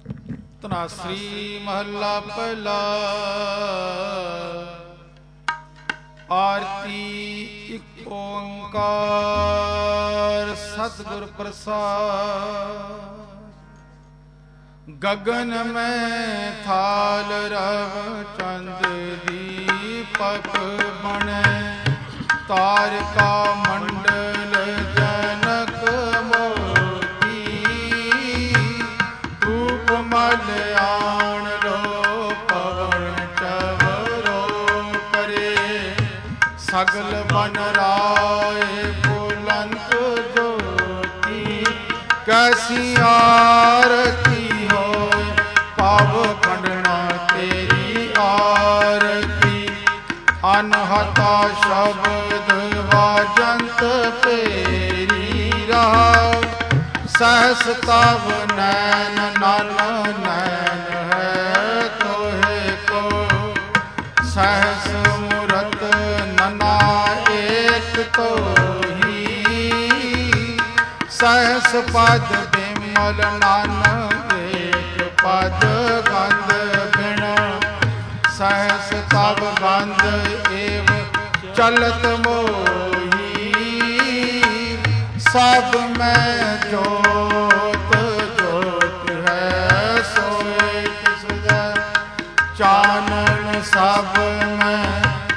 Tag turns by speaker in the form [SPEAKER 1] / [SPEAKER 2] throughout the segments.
[SPEAKER 1] ਧਨਾਸਰੀ ਮਹੱਲਾ ਪਹਿਲਾ। ਆਰਤੀ ਇੱਕ ਓੰਕਾਰ ਸਤਿਗੁਰ ਪ੍ਰਸਾਦ। ਗगन में थाल रव चंद दीपक बने, तारका मंडल जनक मोती। धूप मल आण लो पवन चवरो करे, सगल बन राय बुलंद ज्योति। कैसी आरती पाव खंडना तेरी आरती। अनहता शब्द वाजंत तेरी राह, सहस तव नैन नन नैन है तोहे को। सहस मूरत नना एक तो ही, सहस पद बिमल नानक पद गंध बिन। सहस तब गंध एव चलत मोही, सब में जोत जोत है सोए तिस जय। चानन सब में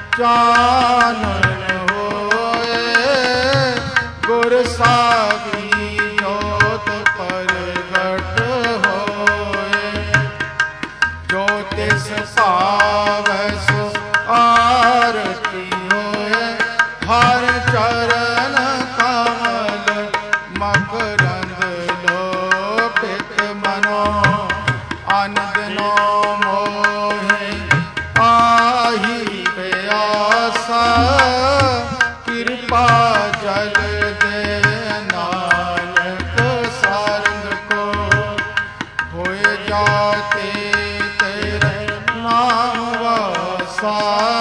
[SPEAKER 1] चानन होए, गुर सागी जोत प्रगट होए। जो तिस भावै सो आरती होए, हर चरण कमल मकरंद लोपित मनो। अनदिनो मोहे आही प्यासा, कृपा जल दे नानक सारंग को। होए जाते तेरे नाम वासा,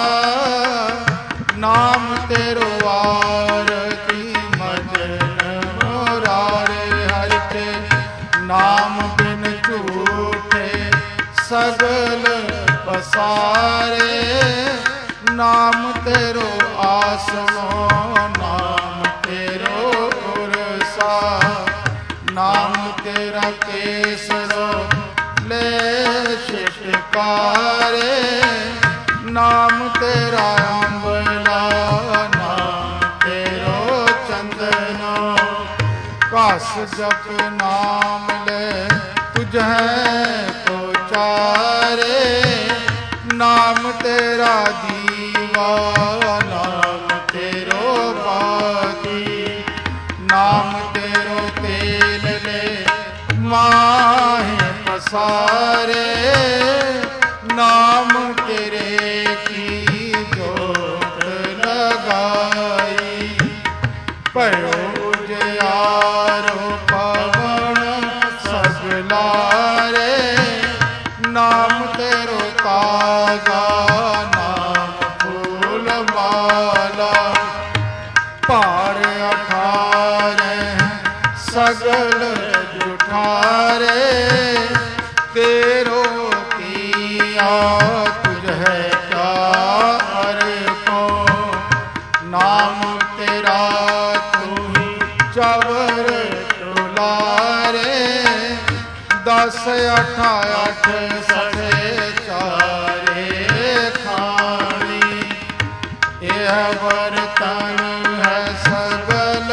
[SPEAKER 1] नाम तेरो आरती मदन मुरारे। हरि के नाम बिन झूठे सगल पसारे, नाम तेरो आसनो नाम तेरो उरसा। नाम तेरा केसरो ले शिष्टकारे, नाम तेरा अम्बला नाम तेरो चंदनो। कास जप नाम ले तुझे प्रचारे, नाम तेरा दीवा नाम तेरो बाती। नाम तेरो तेल ले माहे पसारे, नाम तेरे की जोत लगाई। पयो उजियारो पवन सगलारे, नाम तेरो ताजा नाम फूल माला। पार अठारे सगल जुठारे, तेरो किया तुझे क्या अरे को। नाम तेरा तू ही चवर तुलारे, 10 8 8 सठे चारे खानी। यह बर्तन है सगल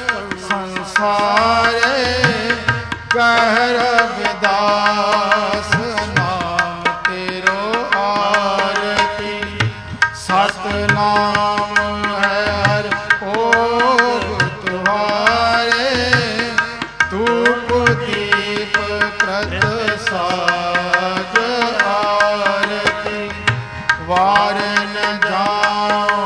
[SPEAKER 1] संसारे, कह रविदास नाम तेरो आरती। सतनाम है हर भोग तुम्हारे, धूप दीप प्रसाद आरती। वार न जाओ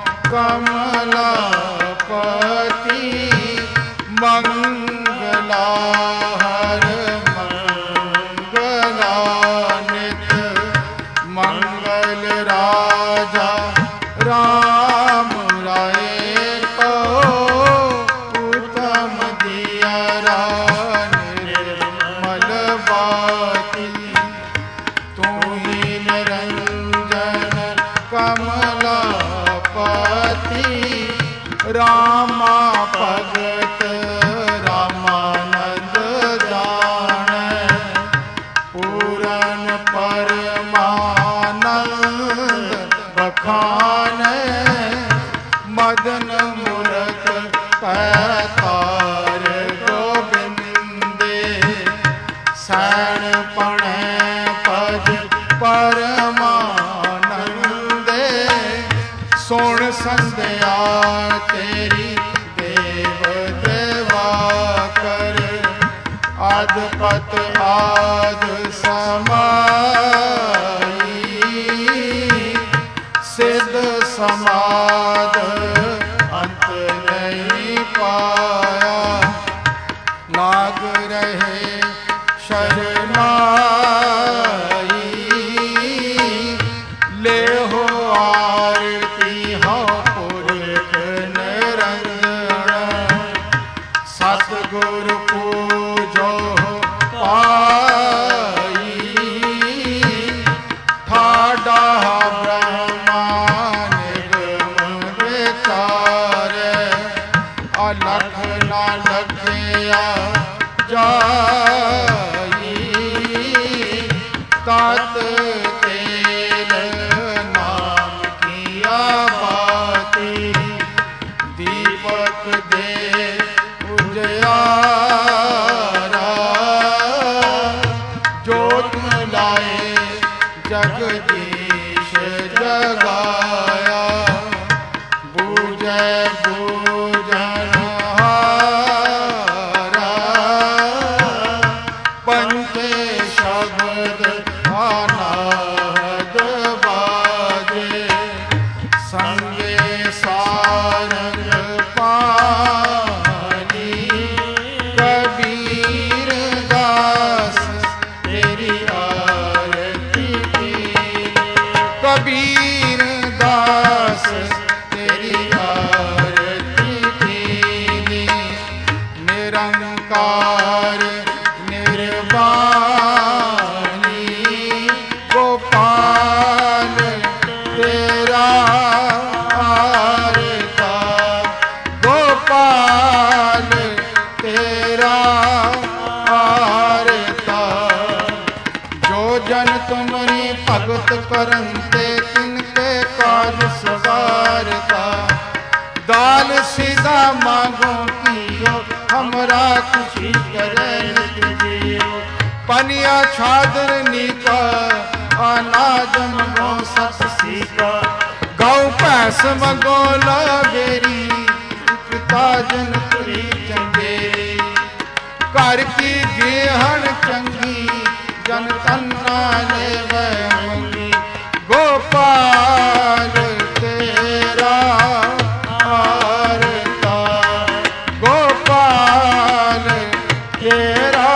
[SPEAKER 1] कमलापति, मंगला हर मंगल ਸੈਣ ਪਣੈ ਪਜ ਪਰਮਾਨੰਦੇ। ਸੁਣ ਸੰਧਿਆ ਤੇਰੀ ਦੇਵ ਦੇਵਾ ਕਰ। ਅਦਪਤ ਆਦ ਸਮਾਈ ਸਿੱਧ ਸਮਾਦ ਅੰਤ ਨਹੀਂ ਪਾਇਆ। ਲਾਗ ਰਹੇ ਸ਼ਰਨਾਈ ਲੇਹੋ ਆਰਤੀ ਹਉ ਪੁਰਖ ਨਿਰੰਜਨ। ਸਤਿਗੁਰ ਪੂਜੋ ਪਾਈ ਠਾਡਾ ਬ੍ਰਹਮਾ ਨਿਗਮ ਵਿਚਾਰੈ। ਅਲਖ ਨਾ ਲਖਿਆ ਜਾਈ ਤਤ ਤੇਲ ਨਾਮ ਕੀਆ ਬਾਤੀ। ਦੀਪਕ ਦੇ ਉਜਿਆਰਾ ਜੋਤ ਲਾਏ ਜਗਦੀਸ਼ ਜਗਾਇਆ। ਬੂਝੈ ਬੂਝਨਹਾਰਾ ਪੰਚੇ ਸ਼ਬਦ ਅਨਾਹਦ ਬਾਜੇ। ਸੰਗੇ ਸਾਰੰਗ ਪਾਣੀ ਕਬੀਰ ਦਾਸ ਤੇਰੀ ਆਰਤੀ ਕੀਨੀ। ਕਬੀਰ ਦਾਸ ਤੇਰੀ ਆਰਤੀ ਕੀਨੀ। ਨਿਰੰਕਾਰ ਨਿਰਵਾਣੀ ਗੋਪਾਲ ਤੇਰਾ ਆਰਤਾ। ਗੋਪਾਲ ਤੇਰਾ ਆਰਤਾ। ਜੋ ਜਨ ਤੁਮਰੀ ਭਗਤ ਕਰਨ ਤੇ ਤਿਨਕੇ ਕਾਜ ਸਵਾਰਤਾ। दाल सीधा मांगो कियो हमरा खुशी करे जियो। पनिया छादर नीका अनाज मंगो सस सीका। गौ भैंस मंगो लावेरी पिता जन तुरी चंगेरी। घर की गेहन चंगी जन तन्ना लेवे मंगी। गोपाल तेरा आरता। गोपाल तेरा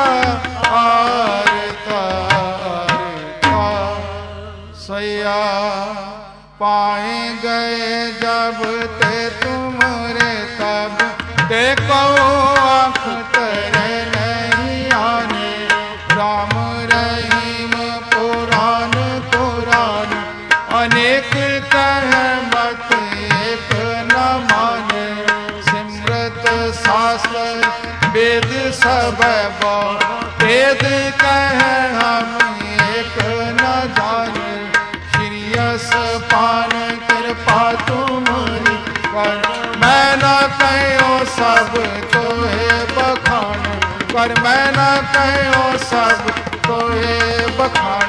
[SPEAKER 1] आरता आरता। सैया पाए गए जब ते तुमरे तब देखो आँख तेरे नहीं आने। राम रहीम पुराण पुराण अनेक कह मत एक न माने। सिमरत शास्त्र वेद सब वेद कह हम एक न जाने। श्री पान कृपा तुमरी कर मैं न कहो सब तोहे बखान। कर मैं न कहो सब तोहे बखान।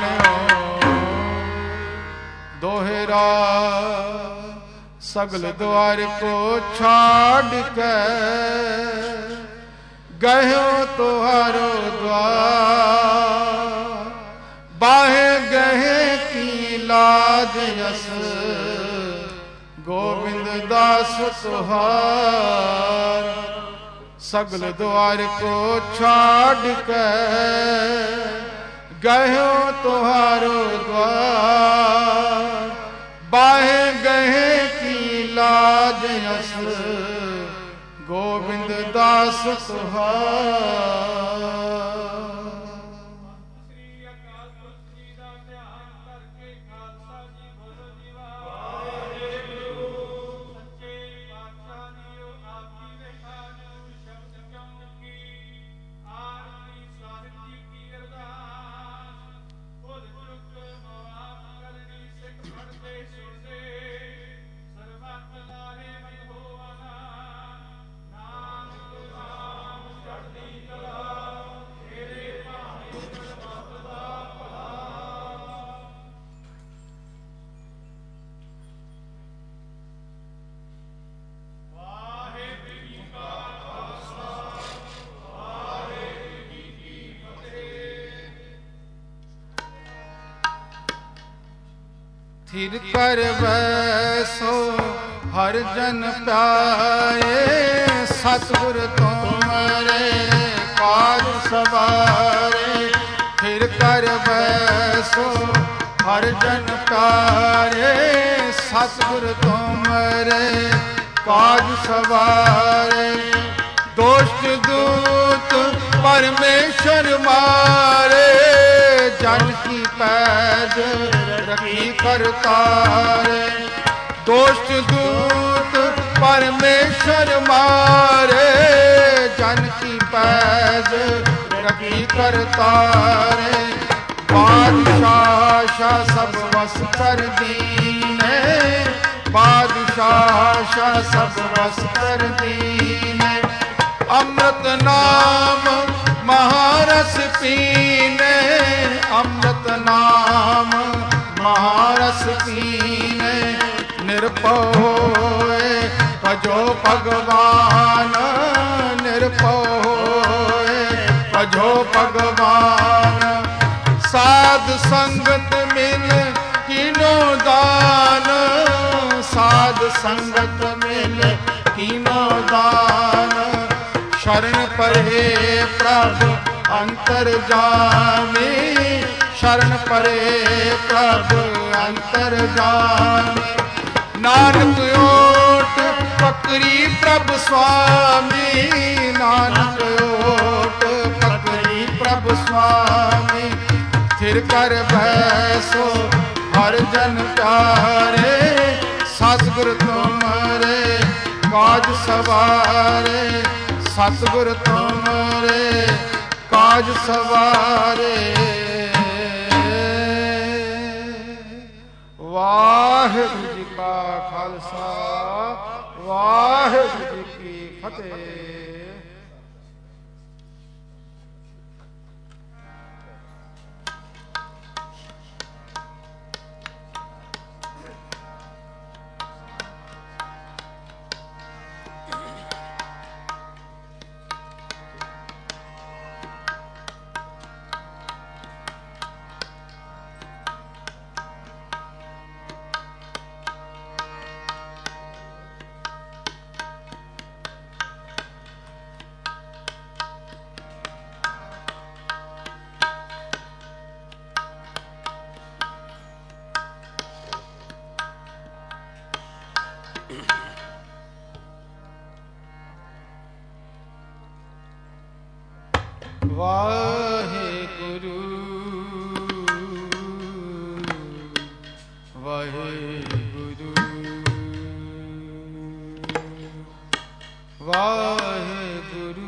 [SPEAKER 1] दोहरा सगल द्वार को छाड़ के गयो तुहारो द्वार। बाहे गहे की लाज यस गोविंद दास तुहार। सगल द्वार को छाड़ के गयो तुहारो द्वार। बाहे गहे की लाज यस गोविंद दास तुहार।
[SPEAKER 2] ਸਰਬਤ ਲਾਹੇ ਮਨ ਹੋਵਨਾ ਨਾਨਕ ਨਾਮ ਚੜ੍ਹਦੀ ਕਲਾ।
[SPEAKER 1] थिर कर बैसो हर जन प्यारे, सतगुर तुमरे काज सवारे। थिर कर बैसो हर जन प्यारे, सतगुर तुमरे काज सवारे। दोष्ट दूत परमेश्वर मारे, जन की पैज रखी करतारे। दोष्ट दूत परमेश्वर मारे, जन की पैज रखी करतारे। बादशाह सब वस कर दीने, बादशाह सब वस कर दीने। अमृत नाम महारस पीने, अमृत नाम महारस पीने। निर्भय होए भजो भगवान, निर्भय होए भजो भगवान। साध संगत मिल कीनो दान, साध संगत मिल कीनो दान। शरण परे प्रभु अंतर जामी, शरण परे प्रभु अंतर जामी। नानक ओट पकड़ी प्रभु स्वामी, नानक ओट पकड़ी प्रभु स्वामी। थिर कर बैसो हर जन प्यारे, सतगुर तुमरे काज सवारे। सतगुर तुमरे काज सवारे। वाहिगुरु जी का खालसा, वाहिगुरु जी की फतेह। वाहेगुरु वाहेगुरु वाहेगुरु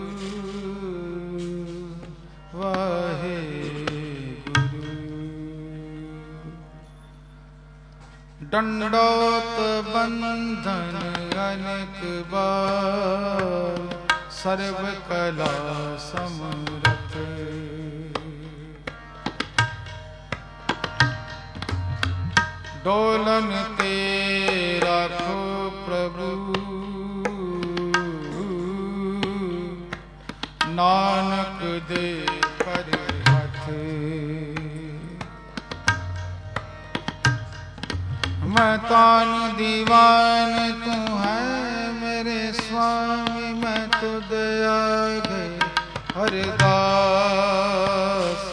[SPEAKER 1] वाहेगुरु। दंडोत बंधन अनेक बार, सर्व कला समरथ। डोलन तेरा को प्रभु, नानक दे पर हाथ। मैं तान दीवान तू है मेरे स्वामी, मैं तो दया गए हरदास।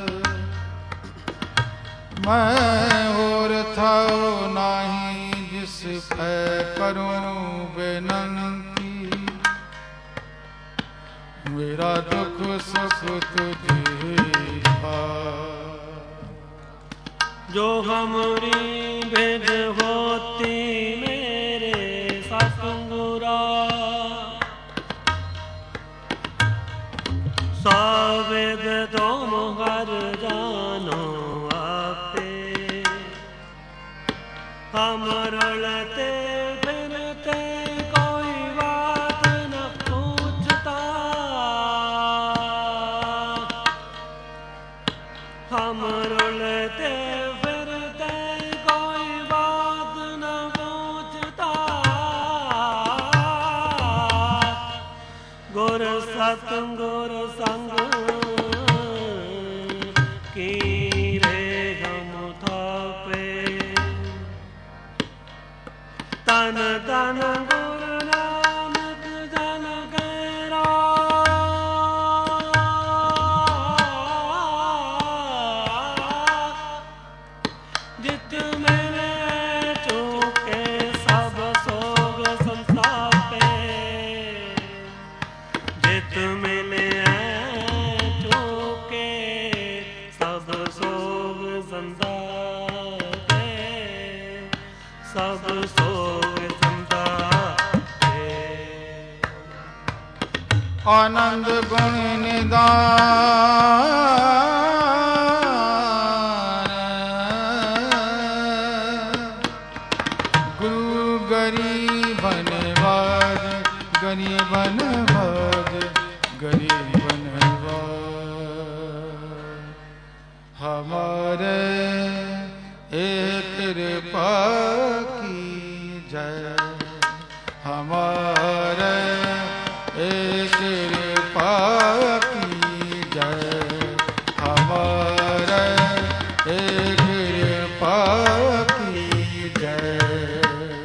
[SPEAKER 1] मैं और था नहीं जिस पे करूं बेनंती। मेरा दुख सुख तुझे था।
[SPEAKER 2] जो हमारी भेद होती मेरे सतगुरा, सावेद तुम हर जानो आपे। हम रलते बिनते कोई बात न पूछता, हम रलते फिरते कोई बात न पूछता। गुर सतगुर संग की रे हम थापे। तन तन गुरु नानक जन केरा जित मेरे चूके सब सोग संतापे जित मिले चूके सब सोग संतापे सब सोग संतापे
[SPEAKER 1] आनंद गुण निदान गुरु गरीबन वाद गरीबन वाद गरीबन वाद हमारे एक कृपा की जय हमारे एक कृपा की जय हमारे एक कृपा की जय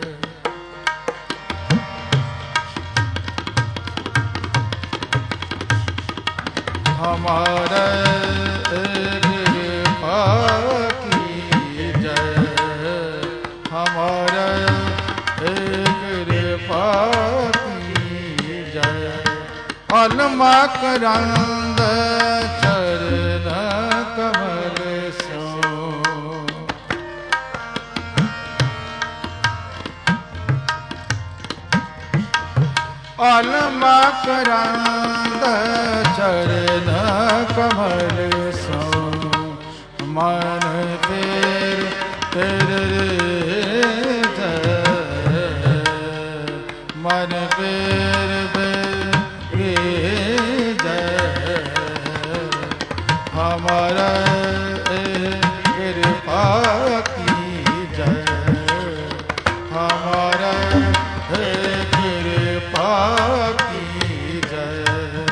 [SPEAKER 1] हमारे एक कृपा की जय हमारे एक कृपा की जय अलमा करंद चरण कमल सो अलमा करंद चरण कमल सो मन तेर तेरे मन पेर हमारा कृपा की जय हमारा कृपा की जय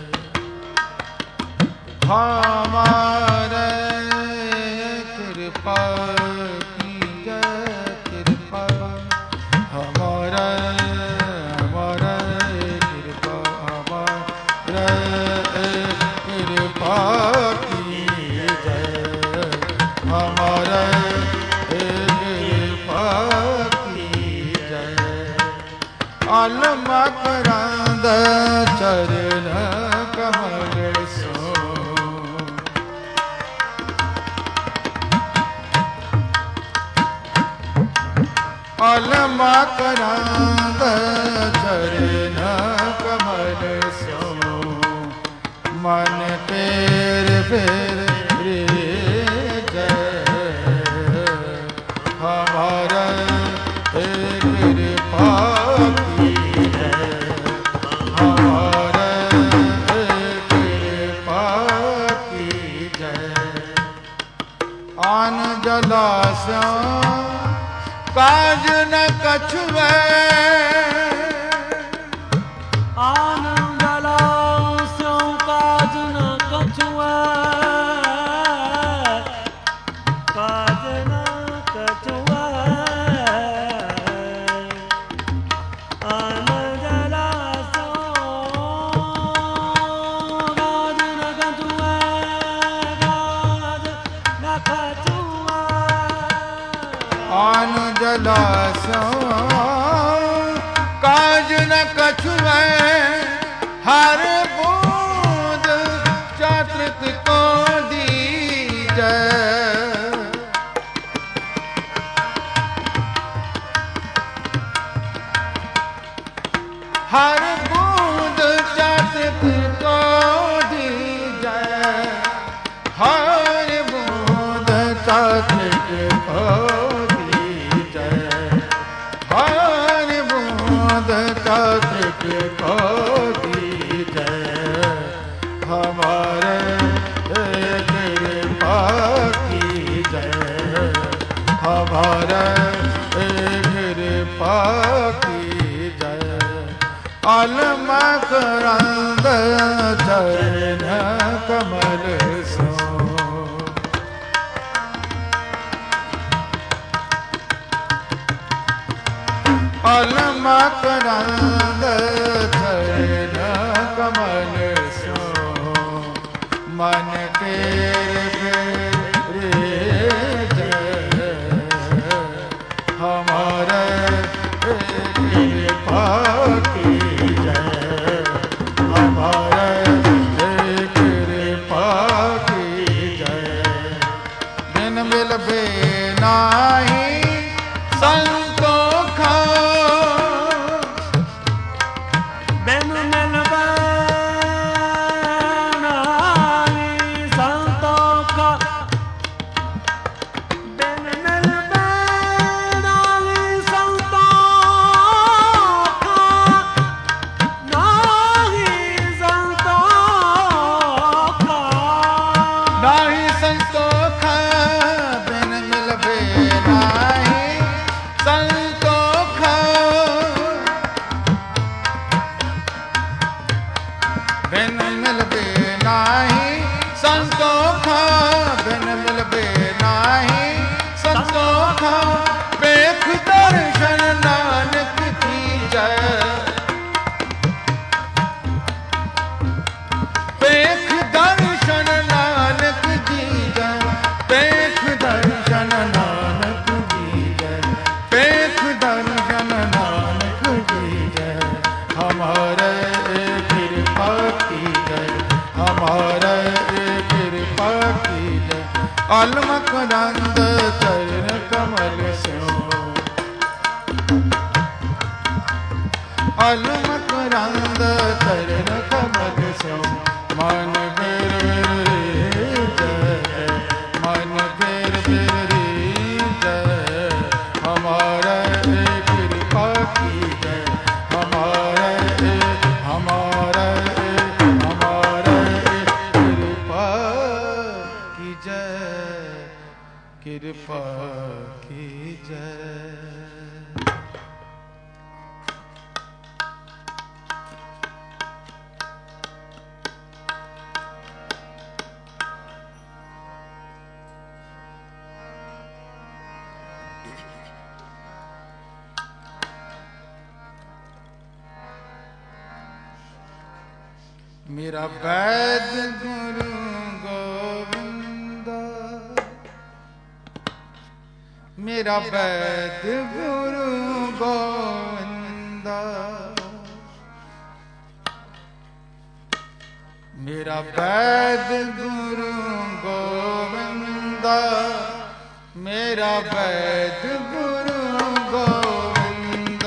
[SPEAKER 1] हमारा कृपा की जय कृपा हमारा अलमा करंद चरण कमल सो अलमा करंद चरण कमल सो मन पेर पेर जय हमारा कृपा आन जलाशय काज न कछुए
[SPEAKER 2] आन जलाशय काज न कछुए काज न कछुए आन जलाशय काज न कछुए
[SPEAKER 1] आन जलाशय काज न कछुए हर बूंद चातृक को दीजै हर बूंद चातृक को दीजै हर बूंद चातृक को चातृक को दीजै हमारे कृपा की जय हमारे कृपा की जय अलमा करंद चरण कमल सो अलम करंद चरण कमल सो मन तेरे जय हमारे कृपा की जय हमारे कृपा की जय बिन मिल बे नाही संतोखा
[SPEAKER 2] बिन मिल बे नाही संतोखा बिन मिल बे नाही संतोखा नाही संतोखा
[SPEAKER 1] नाही संतोखा बिन मिल बे नाही संतोखा बिन मिल बे नाही संतोखा बिन मिल बे नाही संतोखा बेख दर्शन नानक की जय बेख दर्शन नानक की जय बेख दर्शन नानक की जय बेख दर्शन नानक की जय हमारे कृपा की जय हमारे कृपा की जय अलमक रंग चरण कमल सो अलमक रंग चरण कमल सो मन बेर जय मन बेर जय हमारे कृपा की जय हमारे हमारे हमारे कृपा की जय कृपा की जय मेरा वैद गुरु गोविंद मेरा वैद गुरु गोविंद मेरा वैद गुरु गोविंद मेरा वैद गुरु गोविंद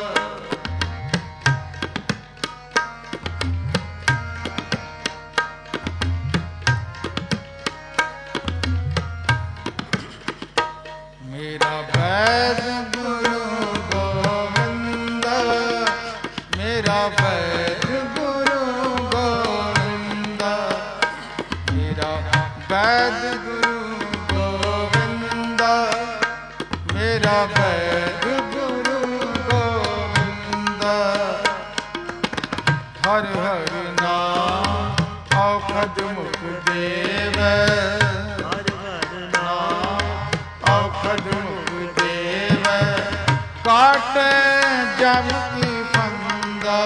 [SPEAKER 1] मेरा वैद गुरु गोविंद मेरा वैद गुरु गोविंद मेरा वैद गुरु गोविंद मेरा वैद गुरु गोविंद हर हर नाम औखद मुख देव औखद मुख देव काटे जम की फंदा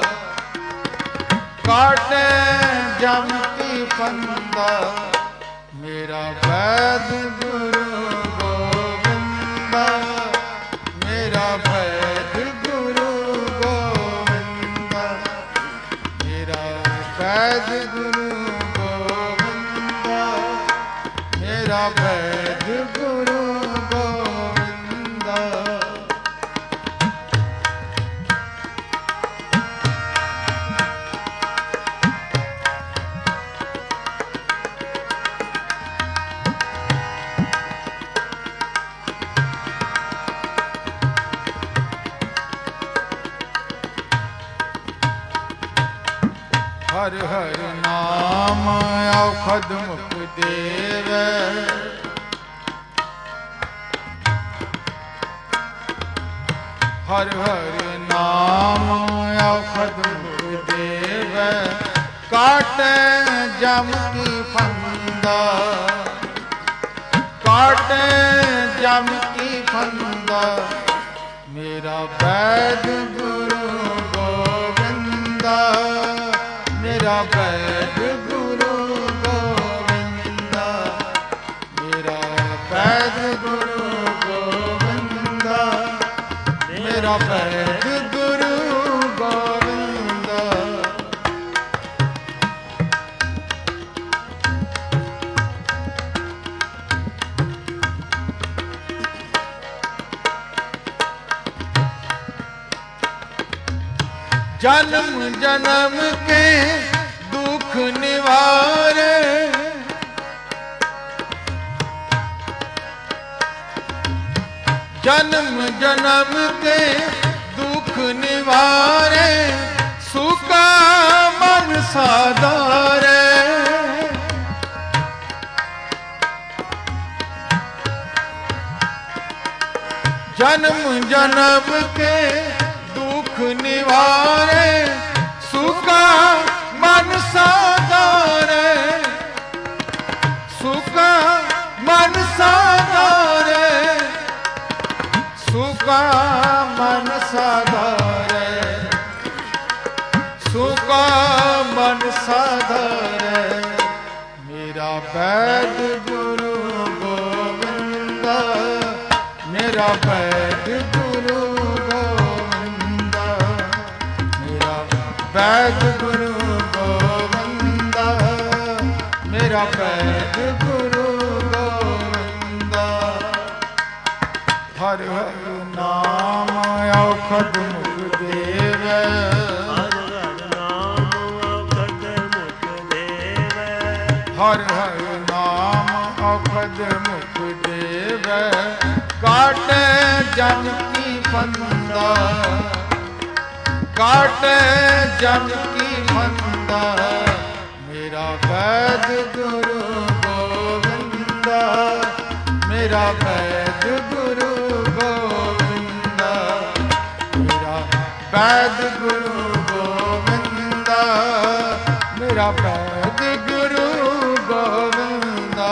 [SPEAKER 1] काटे जम की फंदा मेरा वैद गुरु गोविंद मेरा वैद गुरु गोविंद मेरा वैद गुरु गोविंद मेरा वैद गुरु गोविंद हर हर नाम औखद मुख देव हर हर नाम औखद मुख देव काटे जम की फंदा काटे जम की फंदा ਮੇਰਾ ਵੈਦ ਗੁਰੂ ਗੋਬਿੰਦਾ, ਮੇਰਾ ਵੈਦ ਗੁਰੂ ਗੋਬਿੰਦਾ, ਮੇਰਾ ਵੈਦ ਗੁਰੂ ਗੋਬਿੰਦਾ, ਮੇਰਾ ਵੈਦ ਗੁਰੂ ਗੋਬਿੰਦਾ। जन्म जन्म के दुख निवारे, जन्म जन्म के दुख निवारे, सुखा मन साधारे। जन्म जन्म के दुख निवारे, सुखा मन साधारे, सुखा मन साधारे, सुखा मन साधारे, सुखा मन साधारे। मेरा वैद गुरु गोविंदा, मेरा वैद गुरु गोविंदा, मेरा वैद गुरु गोविंदा, मेरा वैद गुरु गोविंदा। हर हर नाम औखद मुख देवै,
[SPEAKER 2] ਹਰ ਹਰ ਨਾਮ ਔਖਦ ਮੁਖ ਦੇਵੈ,
[SPEAKER 1] हर हर नाम औखद मुख देवै, काटे जन की फंदा, काटे जन की फंदा। मेरा वैद गुरु गोविंदा, मेरा वैद गुरु गोविंदा, मेरा वैद गुरु गोविंदा, मेरा वैद गुरु गोविंदा।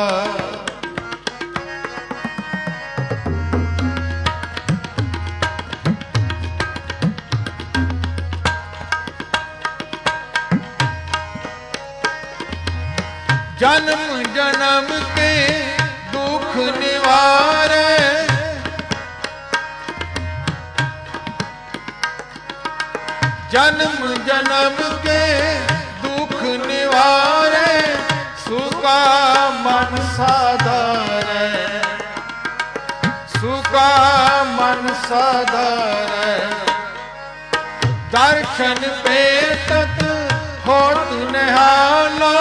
[SPEAKER 1] जन्म जन्म के दुख निवारे, जन्म जन्म के दुख निवारे, सुखा मन साधारे, सुखा मन साधारे। दर्शन पे तत होत निहालो,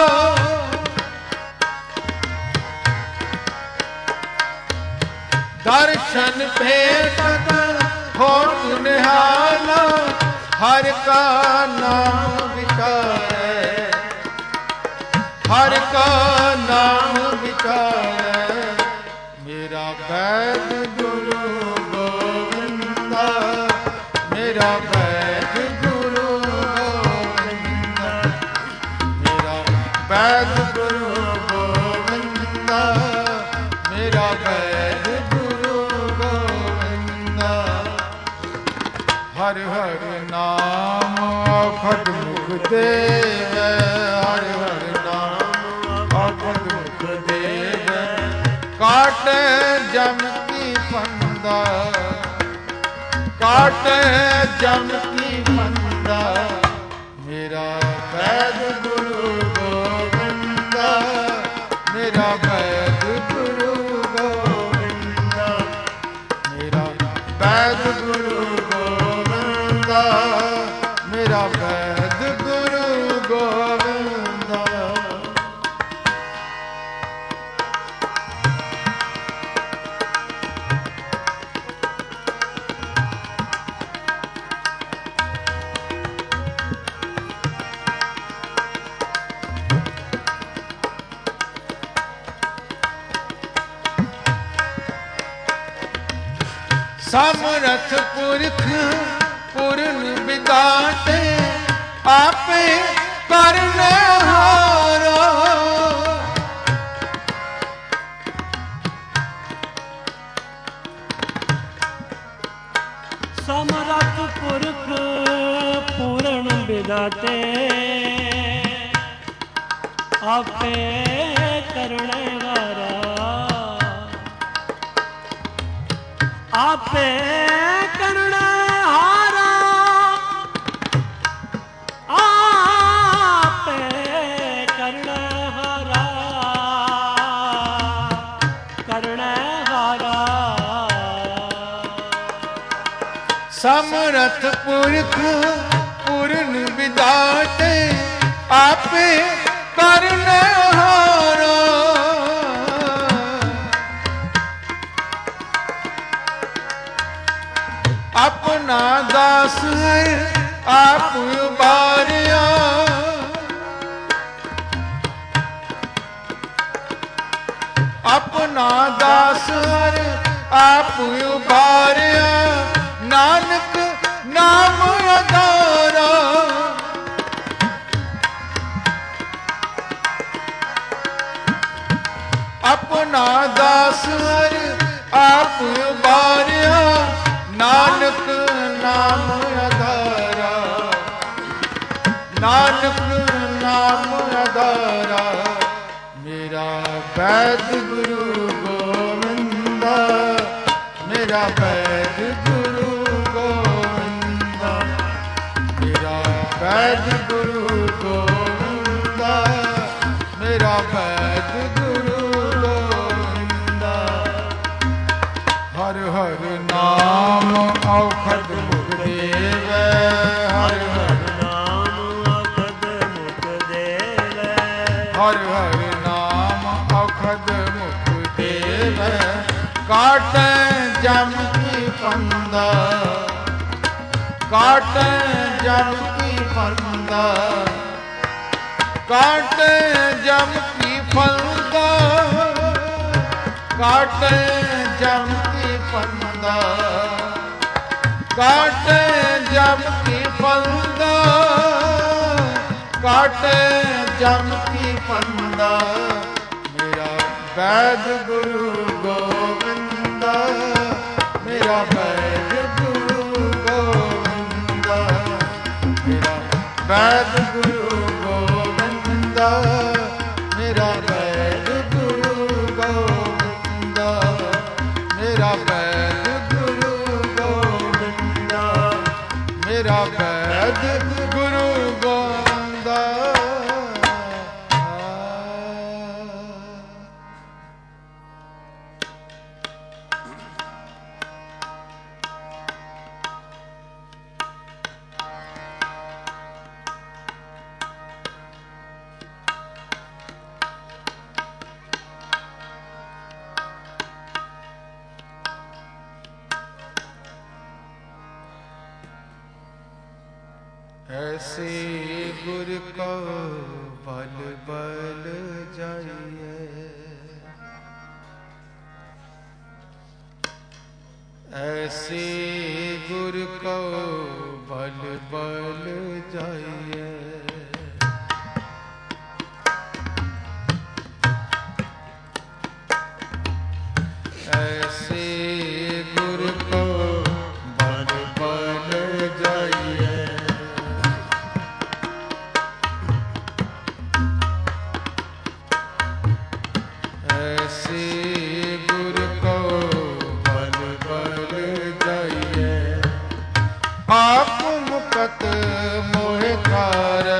[SPEAKER 1] दर्शन भेटत होत निहालो, हर का नाम विचारे, हर का नाम विचारे। मेरा वैद गुरु गोविंदा, मेरा वैद गुरु गोविंदा, मेरा वैद गुरु गोविंदा, मेरा वैद गुरु गोविंदा। हर हर नाम औखद मुख देवै, हर हर नाम औखद मुख देवै, काटे जम की फंदा, काटे जम की फंदा। मेरा वैद गुरु गोविंदा, मेरा वैद गुरु गोविंदा, मेरा वैद गुरु गोविंदा, मेरा वैद गुरु गोविंदा। समरथ पुरख पूर्ण विदाते, आपे करने हारो।
[SPEAKER 2] ਵਿਦਾਤੇ ਆਪੇ ਕਰਣੇ ਵਾਰਾ ਆਪੇ ਕਰਣੇ ਹਾਰਾ ਆਪੇ ਕਰਣੇ ਹਾਰਾ ਕਰਣੇ ਹਾਰਾ
[SPEAKER 1] ਸਮਰਥ ਪੁਰਖ ਪੂਰਨ ਵਿਦਾਤੇ ਆਪੇ ਕਰਨੇ ਹਾਰਾ ਆਪਣਾ ਦਾਸ ਹੈ ਆਪ ਉਬਾਰਿਆ ਆਪਣਾ ਦਾਸ ਹੈ ਆਪ ਉਬਾਰਿਆ ਨਾਨਕ ਨਾਮ ਆਧਾਰਾ ਆਪਣਾ ਦਾਸ ਹਰ ਆਪ ਉਬਾਰਿਆ ਨਾਨਕ ਨਾਮ ਆਧਾਰਾ ਨਾਨਕ ਨਾਮ ਆਧਾਰਾ ਮੇਰਾ ਵੈਦ ਗੁਰੂ ਗੋਵਿੰਦਾ ਮੇਰਾ ਵੈਦ ਗੁਰੂ ਗੋਵਿੰਦਾ ਮੇਰਾ ਵੈਦ ਗੁਰੂ ਗੋਵਿੰਦਾ ਮੇਰਾ ਵੈਦ ਗੁਰੂ ਗੋਵਿੰਦਾ ਹਰ ਹਰ ਨਾਮ ਔਖਦ ਮੁਖ ਦੇਵੈ ਹਰ ਹਰ
[SPEAKER 2] ਨਾਮ ਔਖਦ ਮੁਖ ਦੇਵੈ
[SPEAKER 1] ਹਰ ਹਰ ਨਾਮ ਔਖਦ ਮੁਖ ਦੇਵੈ ਕਾਟੈ ਜਮ ਕੀ ਫੰਦਾ ਕਾਟੈ ਜਮ ਕੀ ਫੰਦਾ ਕਾਟੈ ਜਮ ਕੀ ਫੰਦਾ ਕਾਟੈ ਜਮ ਕੀ ਫੰਦਾ ਕਾਟੈ ਜਮ ਕੀ ਫੰਦਾ ਕਾਟੈ ਜਮ ਕੀ ਫੰਦਾ ਮੇਰਾ ਵੈਦ ਗੁਰੂ ਗੋਵਿੰਦਾ ਮੇਰਾ ਵੈਦ ਗੁਰੂ ਗੋਵਿੰਦਾ ਮੇਰਾ ਵੈਦ ਗੁਰੂ ਗੋਵਿੰਦਾ ਮੇਰਾ ਵੈਦ ਗੁਰੂ ਗੋਵਿੰਦਾ ਮੇਰਾ ਵੈਦ ਗੁਰੂ ਗੋਵਿੰਦਾ ਮੇਰਾ ਵੈਦ ਗੁਰੂ ਗੋਵਿੰਦਾ ऐसे गुर को बल बल जाइए ऐसे गुर को बल बल जाइए ऐसे गुर को बल बल जाइए ऐसे गुर को बल बल जाइए आप मुकत मोह खारे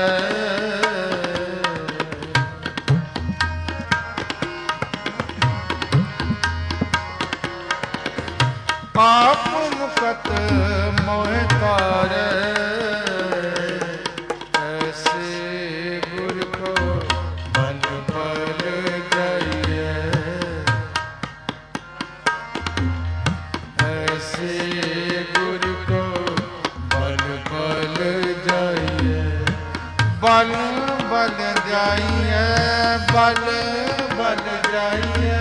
[SPEAKER 1] आप मुकत मोह खारे ऐसे गुर को बल बल जाइए ऐसे गुर को बल बल जाइए बल बल जाइए बल बल जाइए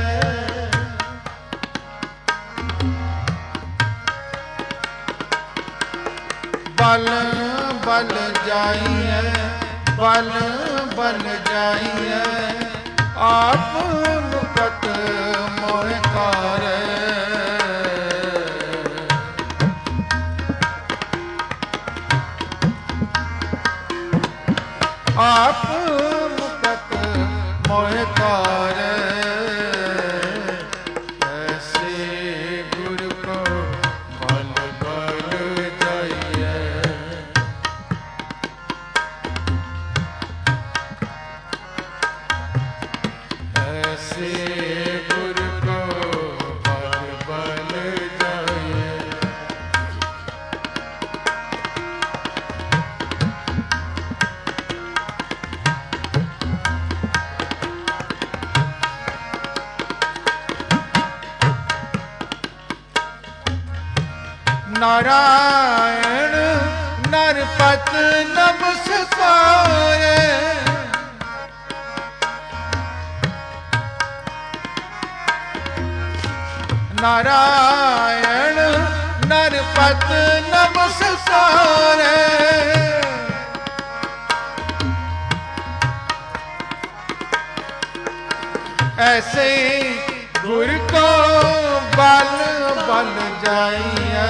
[SPEAKER 1] बल बल जाइए बल बल जाइए आप मुकत मोह खारे ऐसे गुरु को बल बल जाइए। नारायण नरपत नमस्कारे, नारायण नरपत नमस्कारे। ऐसे गुरु को बल बल जाइए।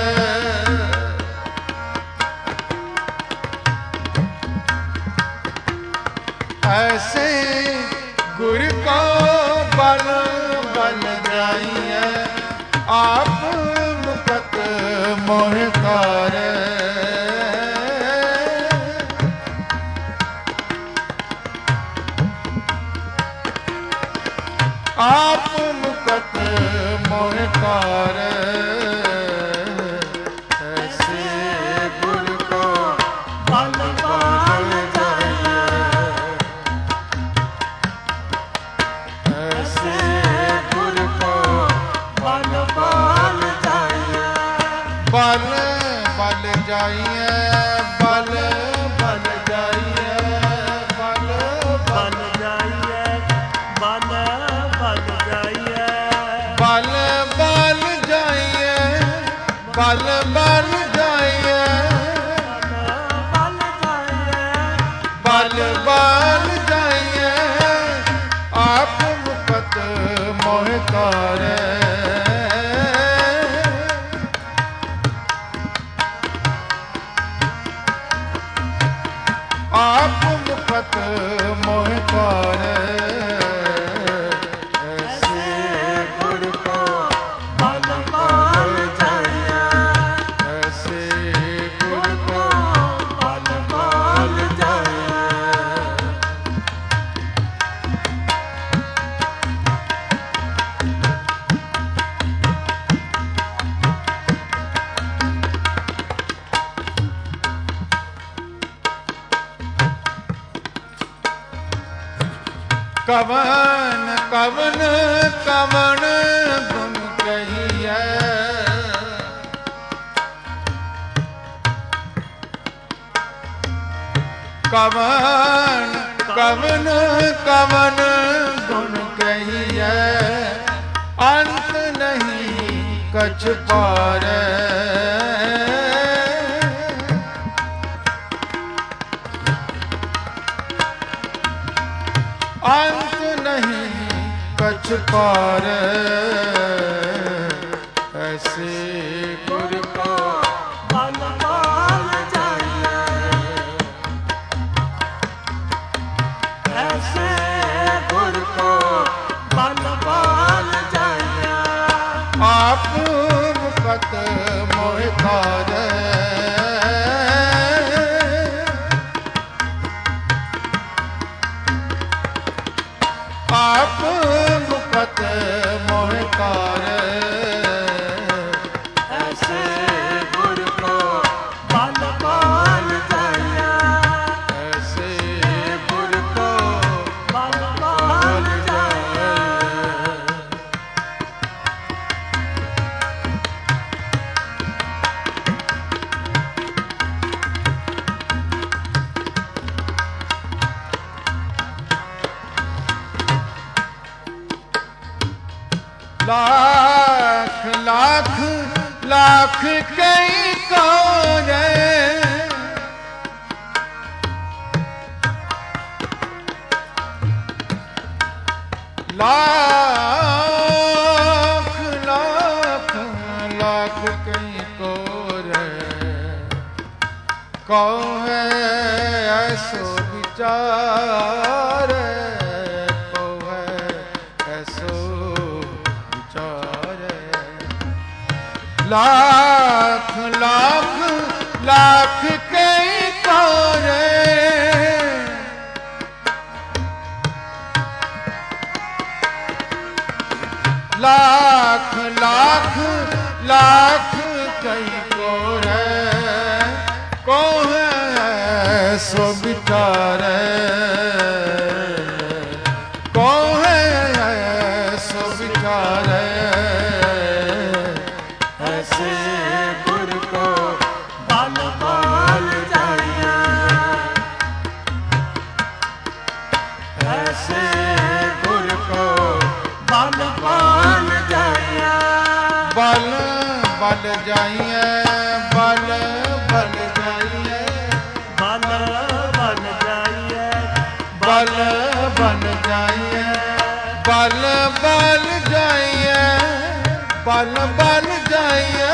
[SPEAKER 1] ऐसे गुरु को बल बल जाइए। आप मुकत मोहकार, आप मुकत मोहकार। ऐसे गुरु को बल बल जाइए। ऐसे गुरु को बल बल जाइए। बल बल जाइए, बल बल जाइए, बल
[SPEAKER 2] बल जाइए, बल बल जाइए,
[SPEAKER 1] बल बल जाइए, बल बल जाइए, बल बल जाइए। आप मुकत मोहकार, आप मुकत मोहकार। ऐसे गुरु को बल बल जाइए। ऐसे गुरु को बल बल जाइए। कवन कवन कवन गुण कहिए। कवन कवन कवन गुण कहिए। अंत नहीं कछ पार, अंत नहीं कछ पार। ऐसे गुरु को
[SPEAKER 2] बल बल जाइए।
[SPEAKER 1] ऐसे गुरु को
[SPEAKER 2] बल बल जाइए।
[SPEAKER 1] आप मुकत मोहकार, आप मुकत मोहकार। ऐसे गुरु को
[SPEAKER 2] बल बल जाइए।
[SPEAKER 1] ऐसे गुरु को
[SPEAKER 2] बल बल जाइए।
[SPEAKER 1] लाख लाख लाख कई कौन, लाख लाख लाख कई कौन। कौन है ऐसो विचार, कौन है ऐसो विचार। लाख लाख लाख कई कौन। लाख लाख लाख कई को रे को है सो बिचारे को है सो बिचारे
[SPEAKER 2] ऐसे गुर को बाल बाल जाइया ऐसे गुर को बाल बाल जाइया
[SPEAKER 1] बल बल जाइए बल बल जाइए
[SPEAKER 2] बल बल जाइए
[SPEAKER 1] बल बल जाइए बल बल जाइए बल बल जाइए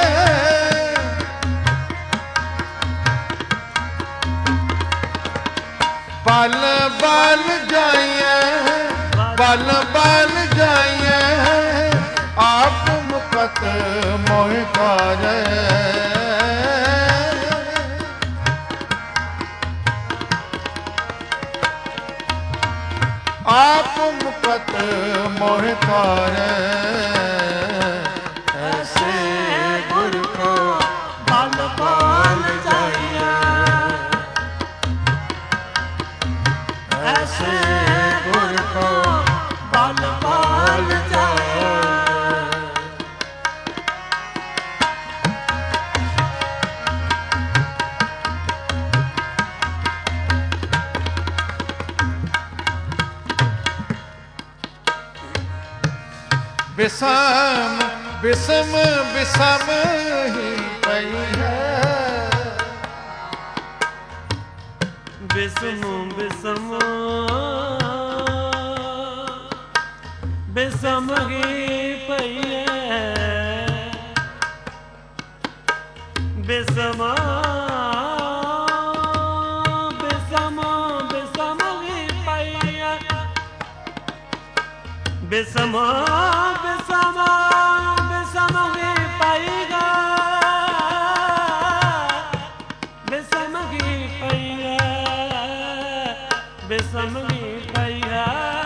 [SPEAKER 1] बल बल जाइए बल बल जाइए आप मुकत मोह करे आप मुकत मोह करे
[SPEAKER 2] ऐसे गुर को बाल बाल जाइया ऐसे गुर को बाल बाल जाइया
[SPEAKER 1] विषम विषम विषम ही पई है
[SPEAKER 2] विषम विषम विषम ही पई है विषम विषम विषम ही पई है विषम विषम विषम ही पई है विषम ही पई है विषम ही पई है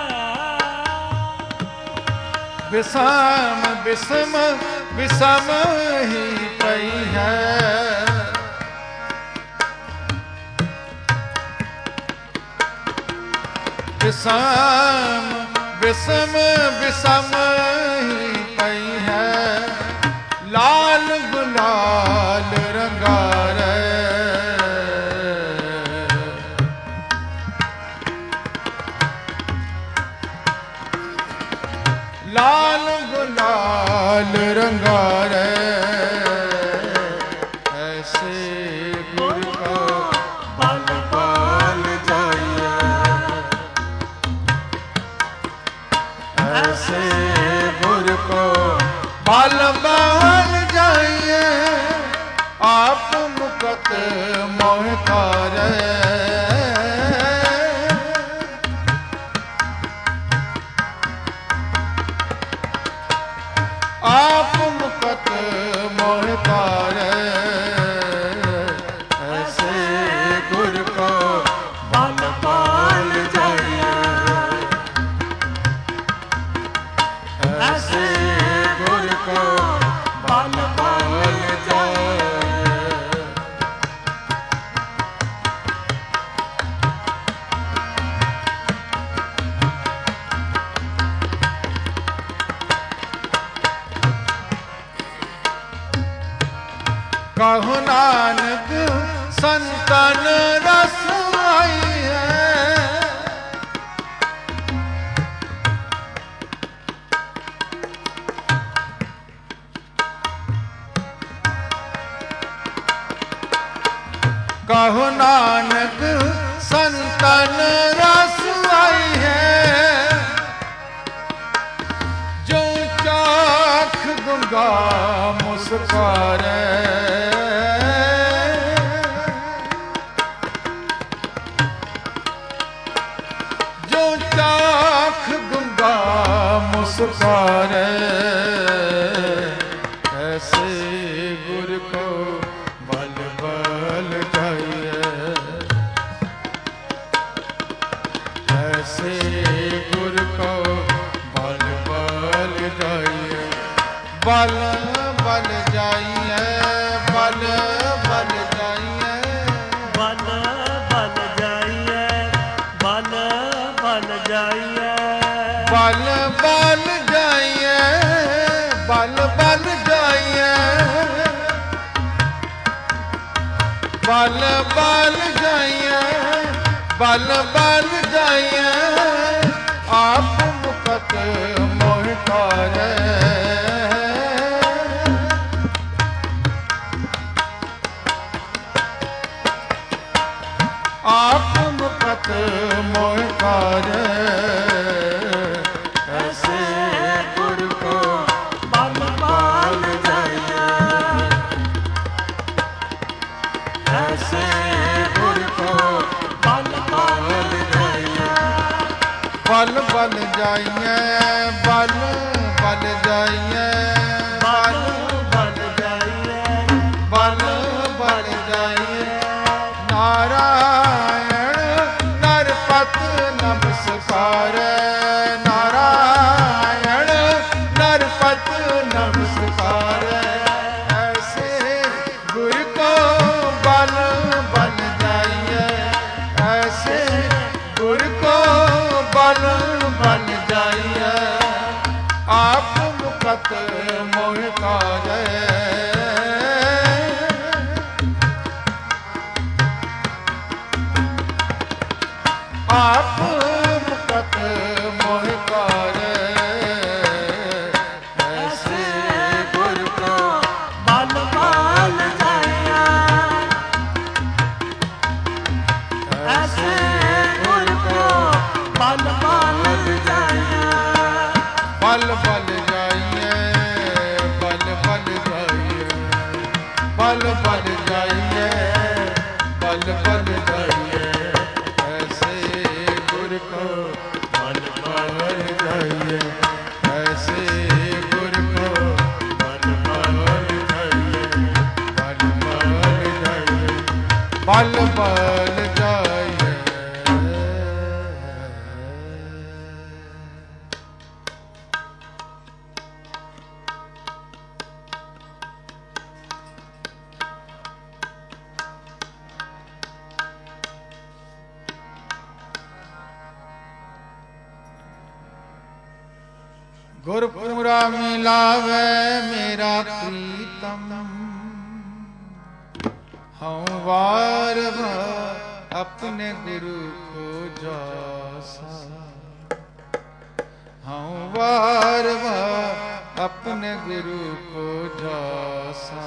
[SPEAKER 1] विषम विषम विषम ही पई है विषम विषम विषम ही पई है लाल गुलाल रंगारे लाल गुलाल रंगारे ऐसे गुर को
[SPEAKER 2] बाल बाल
[SPEAKER 1] जाइए ऐसे गुर को बाल बाल जाइए आप मुकत मोह करे आप मुकत मोह करे ऐसे गुर को
[SPEAKER 2] बाल बाल जाइए
[SPEAKER 1] ऐसे गुर को
[SPEAKER 2] बाल बाल जाइए
[SPEAKER 1] कहु नानक संतन रस आई है कहु नानक संतन रस आई है जो चाख गंगा मुस्कारे जो चाख गंगा मुस्कारे ऐसे गुर को बल बल जाइए ऐसे गुर को बल बल ਜਾਈਏ ਬਲ ਬਲ ਜਾਈਏ ਬਲ ਬਲ ਜਾਈਏ
[SPEAKER 2] ਬਲ ਬਲ ਜਾਈਏ ਬਲ ਬਲ ਜਾਈਏ
[SPEAKER 1] ਬਲ ਬਲ ਜਾਈਏ ਬਲ ਬਲ ਜਾਈਏ ਬਲ ਬਲ ਜਾਈਏ ਬਲ ਬਲ ਜਾਈਏ ਆਪ ਮੁਕਤ ਮੋਹ ਕਾਰੇ ਆਪ ਮੁਕਤ ਮੋਹ ਕਾਰੇ
[SPEAKER 2] ਐਸੇ ਗੁਰ ਕੋ ਬਲ ਬਲ ਜਾਈਏ ਐਸੇ ਗੁਰ ਕੋ ਬਲ ਬਲ ਜਾਈਏ
[SPEAKER 1] ਬਲ ਬਲ ਜਾਈਏ ਬਲ ਬਲ ਜਾਈਏ
[SPEAKER 2] ਬਲ ਬਲ ਜਾਈਏ
[SPEAKER 1] ਬਲ ਬਲ ਜਾਈਏ ਨਾਰਾਇਣ ਨਰਪਤ ਨਮਸਕਾਰ ਨਾਰਾਇਣ ਨਰਪਤ ਨਮਸਕਾਰ ਐਸੇ ਗੁਰ ਕੋ ਬਲ ਬਲ ਜਾਈਏ ਐਸੇ ਗੁਰ ਕੋ ਬਲ ਬਲ ਜਾਈਏ ਆਪ ਮੁਕਤ ਮੋਹ ਕਾਰੇ ਆਪ ਮੁਕਤ ਮੋਹ ਕਾਰੇ
[SPEAKER 2] ਐਸੇ ਗੁਰ ਕੋ ਬਲ ਬਲ ਜਾਈਏ ਐਸੇ ਗੁਰ ਕੋ ਬਲ ਬਲ ਜਾਈਏ
[SPEAKER 1] ਬਲ ਬਲ ਜਾਈਏ ਬਲ ਬਲ ਜਾਈਏ ਬਲ ਬਲ ਜਾਈਏ ਬਲ ਬਲ ਜਾਈਏ ਐਸੇ ਗੁਰ ਕੋ
[SPEAKER 2] ਬਲ ਬਲ
[SPEAKER 1] ਜਾਈਏ ਐਸੇ ਗੁਰ ਕੋ
[SPEAKER 2] ਬਲ ਬਲ ਜਾਈਏ
[SPEAKER 1] ਬਲ ਬਲ ਜਾਈਏ ਬਲ ਬਲ ਜਾਈਏ ਗੁਰਪੁਰਾ ਮਿਲਾਵੇ ਮੇਰਾ ਪ੍ਰੀਤਮ ਹਉ ਵਾਰ ਵਾਰ ਆਪਣੇ ਗੁਰੂ ਕੋ ਜਾਸਾ ਹਉ ਵਾਰ ਵਾਰ ਆਪਣੇ ਗੁਰੂ ਕੋ ਜਾਸਾ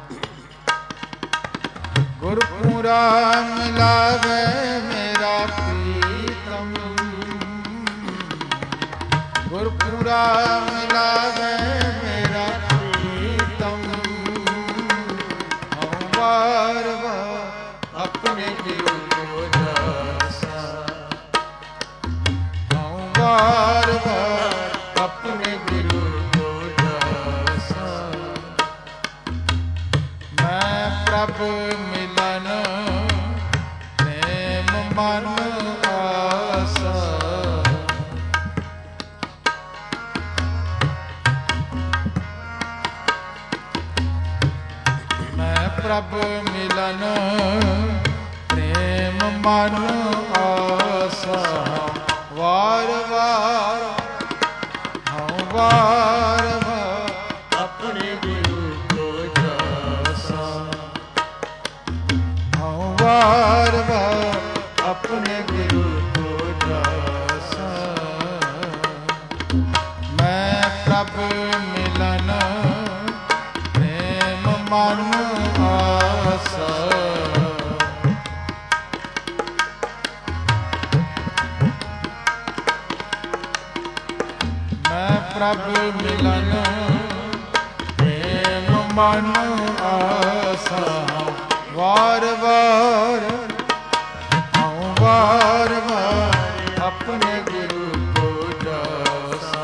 [SPEAKER 1] ਗੁਰਪੁਰਾ ਮਿਲਾਵੇ ਮੇਰਾ ਪ੍ਰੀਤਮ ਗੁਰਪੁਰਾ ਮਿਲਾਵੇ ਮੇਰਾ ਪ੍ਰੀਤਮ ਹਉ ਵਾਰ ਵਾਰ ਆਪਣੇ ਗੁਰੂ ਕੋ ਜਾਸਾ ਹਉ ਵਾਰ ਵਾਰ ਆਪਣੇ ਗੁਰੂ ਕੋ ਜਾਸਾ ਮੈਂ ਪ੍ਰਭ ਮਿਲਨ ਪ੍ਰੇਮ ਮਨ ਆਸਾ ਪ੍ਰਭ ਮਿਲਨ ਪ੍ਰੇਮ ਮਨ ਆਸਾ ਵਾਰ ਵਾਰ ਹਉ ਵਾਰ ਵਾਰ
[SPEAKER 2] ਆਪਣੇ ਗੁਰੂ ਕੋ ਜਾਸਾ
[SPEAKER 1] ਹਉ ਵਾਰ ਵਾਰ ਆਪਣੇ ਗੁਰੂ ਕੋ ਜਾਸਾ ਮੈਂ ਪ੍ਰਭ ਮਿਲਨ ਪ੍ਰੇਮ ਮਨ ਆਸਾ ਮੈਂ ਪ੍ਰਭ ਮਿਲਨ ਪ੍ਰੇਮ ਮਨ ਆਸਾ ਵਾਰ ਵਾਰ ਹਉ ਵਾਰ ਵਾਰ ਆਪਣੇ ਗੁਰੂ ਕੋ ਜਾਸਾ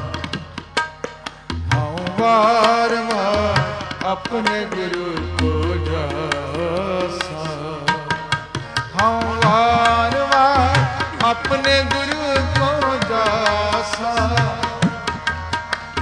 [SPEAKER 1] ਹਉ ਵਾਰ ਵਾਰ ਆਪਣੇ ਗੁਰੂ ਕੋ ਜਾਸਾ ਹਉ ਵਾਰ ਵਾਰ ਆਪਣੇ ਗੁਰੂ ਕੋ ਜਾਸਾ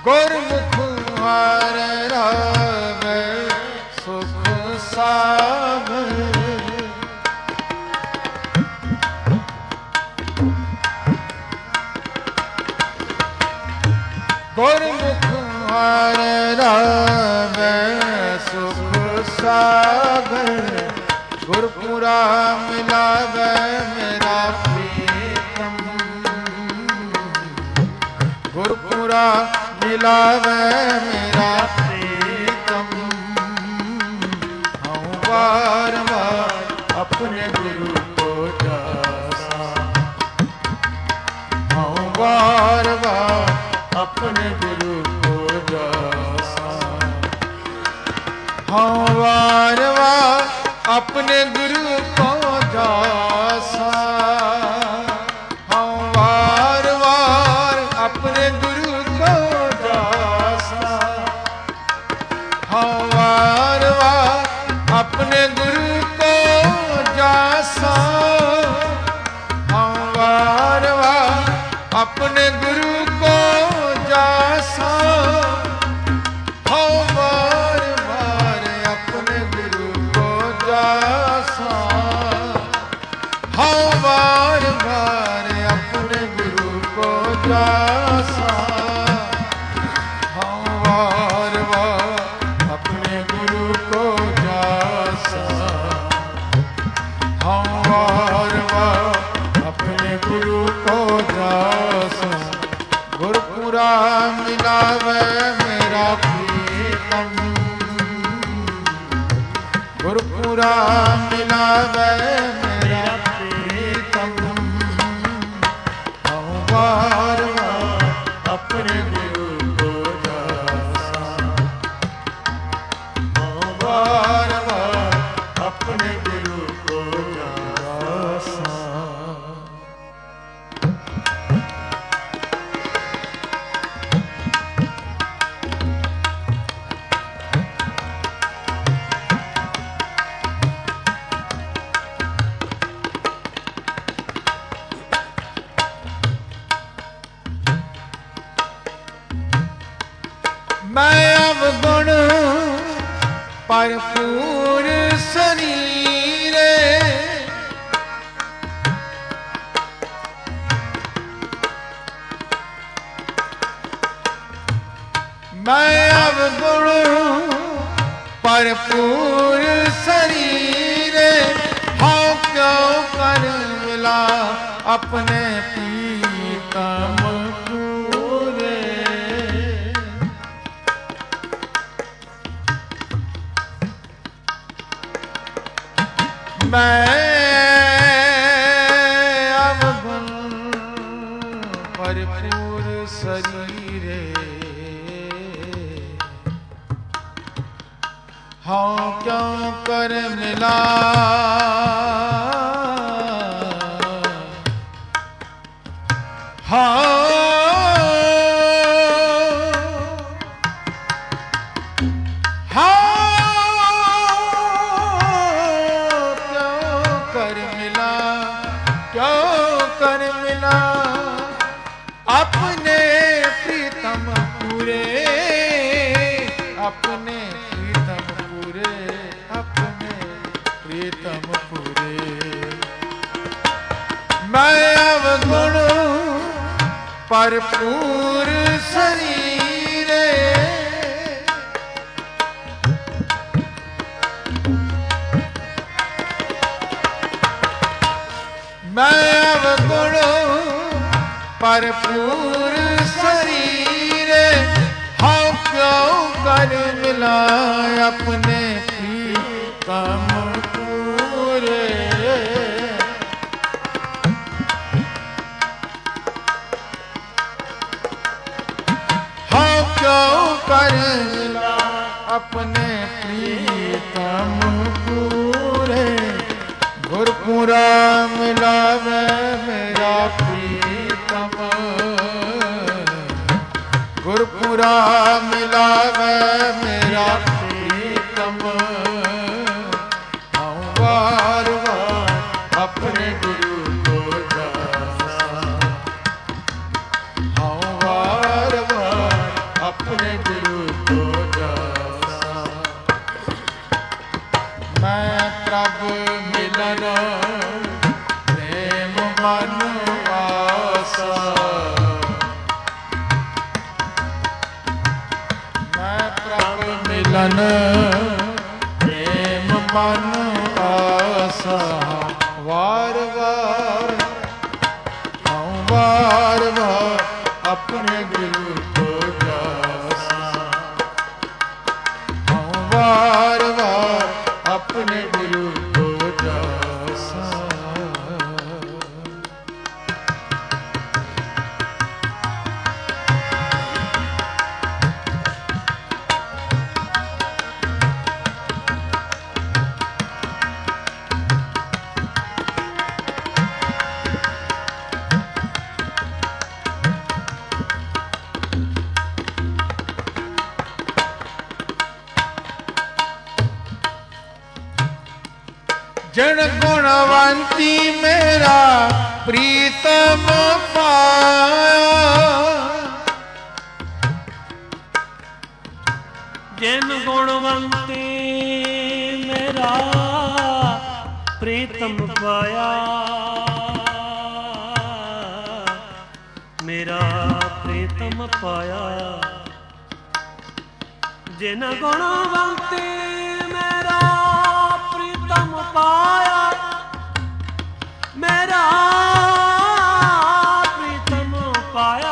[SPEAKER 1] गुरमुख हर रावे सुख सागर। गुरमुख हर रावे सुख सागर। गुरपुरा मिलावे मेरा प्रीतम। गुरपुरा मिलावे मेरा प्रीतम। हम बार बार अपने गुरु को जासा। हम बार बार अपने गुरु को जासा। हम बार बार अपने गुरु को जासा। हम बार बार अपने गुरु को जासा। हम बार बार अपने गुरु को जासा। हम बार बार अपने गुरु को जासा। हम बार बार अपने गुरु को जासा। हम बार बार अपने गुरु को जासा। हम बार बार अपने गुरु को जासा। हम बार बार अपने गुरु को जासा। गुरपुरा मिलावे मेरा प्रीतम। गुरपुरा मिलावे मेरा प्रीतम। हम बार बार अपने गुरु को जासा। हम बार बार अपने गुरु को जासा। मैं अवगुण भरपूर शरीरे। मैं अवगुण भरपूर शरीरे। हाँ क्यों कर मिला अपने प्रीतम पूरे। मैं अवगुण भरपूर शरीरे। हाँ क्यों कर मिला हाँ अपने प्रीतम पूरे। अपने प्रीतम पूरे। अपने प्रीतम पूरे। मैं अवगुण भरपूर शरीरे। मैं अवगुण भरपूर शरीरे। हाँ क्यों कर मिला अपने प्रीतम पूरे। हाँ क्यों कर मिला अपने प्रीतम पूरे। गुरपुरा मिलावे मेरा प्रीतम। गुरपुरा मिलावे मेरा प्रीतम। हम बार बार अपने गुरु को जासा। हम बार बार ਪ੍ਰਭ ਮਿਲਨ ਪ੍ਰੇਮ ਮਨ ਆਸਾ ਵਾਰ ਵਾਰ ਹਉ ਵਾਰ ਵਾਰ ਆਪਣੇ ਗੁਰੂ ਕੋ ਜਾਸਾ ਹਉ ਵਾਰ ਵਾਰ ਆਪਣੇ ਗੁਰੂ ਕੋ ਜਾਸਾ जन गुणवंती मेरा प्रीतम पाया
[SPEAKER 3] जिन गुणवंती मेरा प्रीतम पाया मेरा प्रीतम पाया जिन गुणवंती मेरा प्रीतम पाया मेरा प्रीतम पाया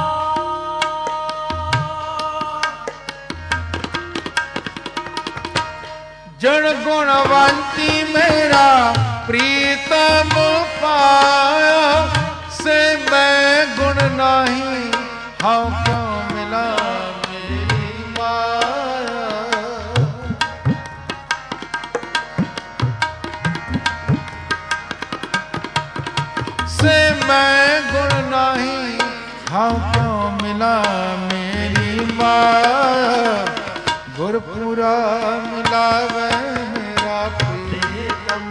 [SPEAKER 1] जन गुणवंती मेरा प्रीतम पाया से मैं गुण नहीं हाँ क्यों मिला मेरी माया से मैं गुण नहीं हाँ क्यों मिला मेरी माया गुरपुरा मिलावे मेरा प्रीतम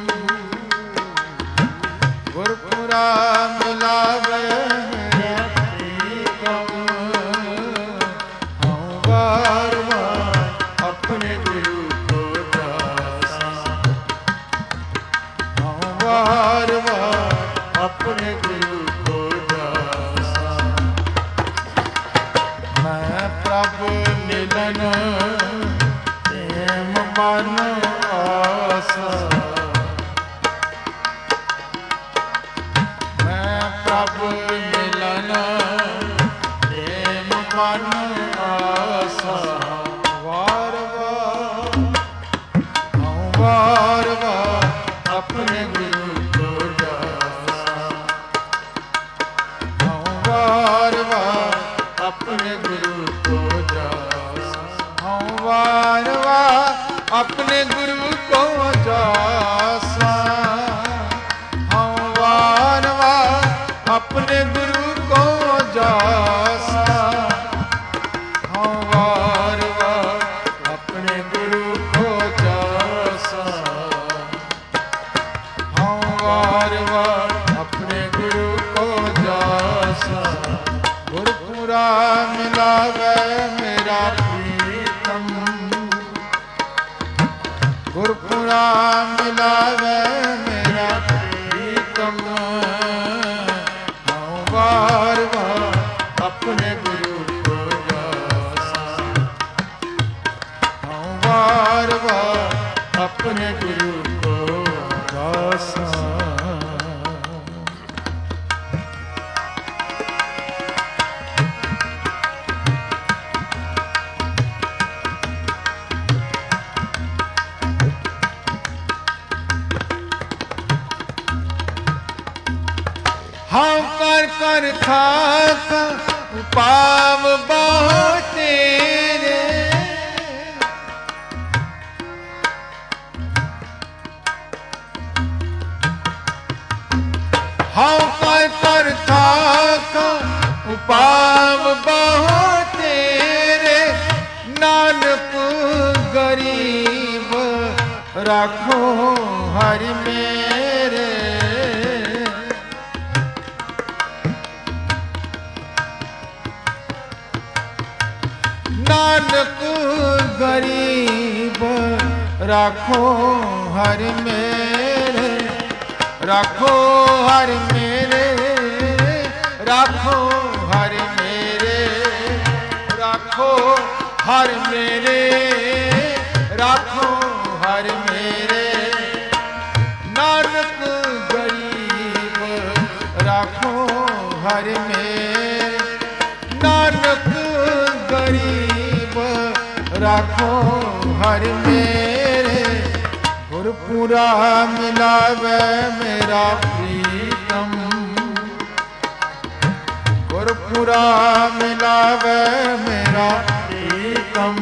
[SPEAKER 1] गुरपुरा मिलावे मेरा प्रीतम हूँ बार बार अपने गुरु को दासा हूँ बार बार अपने गुरु को दासा मैं प्रभु मिलन प्रेम मन आसा मैं प्रभु मिलन प्रेम मन आसा वार वार हूँ वार वार अपने गुरु को दासा हूँ वार वार अपने गुरु को वार वार अपने गुरु को जासा हूँ वार वार अपने गुरु को जासा हूँ वार वार अपने गुरु को जासा हूँ वार वार अपने गुरु को जासा गुरपुरा मिलावे मेरा गुरपुरा मिलावे मेरा प्रीतम हूँ बार बार अपने गुरु को जासा हूँ बार बार अपने गुरु को जासा हाँ कर कर खाक पाव बहुत तेरे हाँ कर कर खाक पाव बहुत तेरे नानक गरीब राखो हरि मेरे नानक गरीब राखो हरि मेरे राखो हरि मेरे राखो हरि मेरे राखो हर मेरे राखो हर मेरे, नानक गरीब राखो हर मेरे, नानक गरीब राखो हर मेरे। गुरपुरा मिलावे मेरा प्रीतम, गुरपुरा मिलावे मेरा प्रीतम।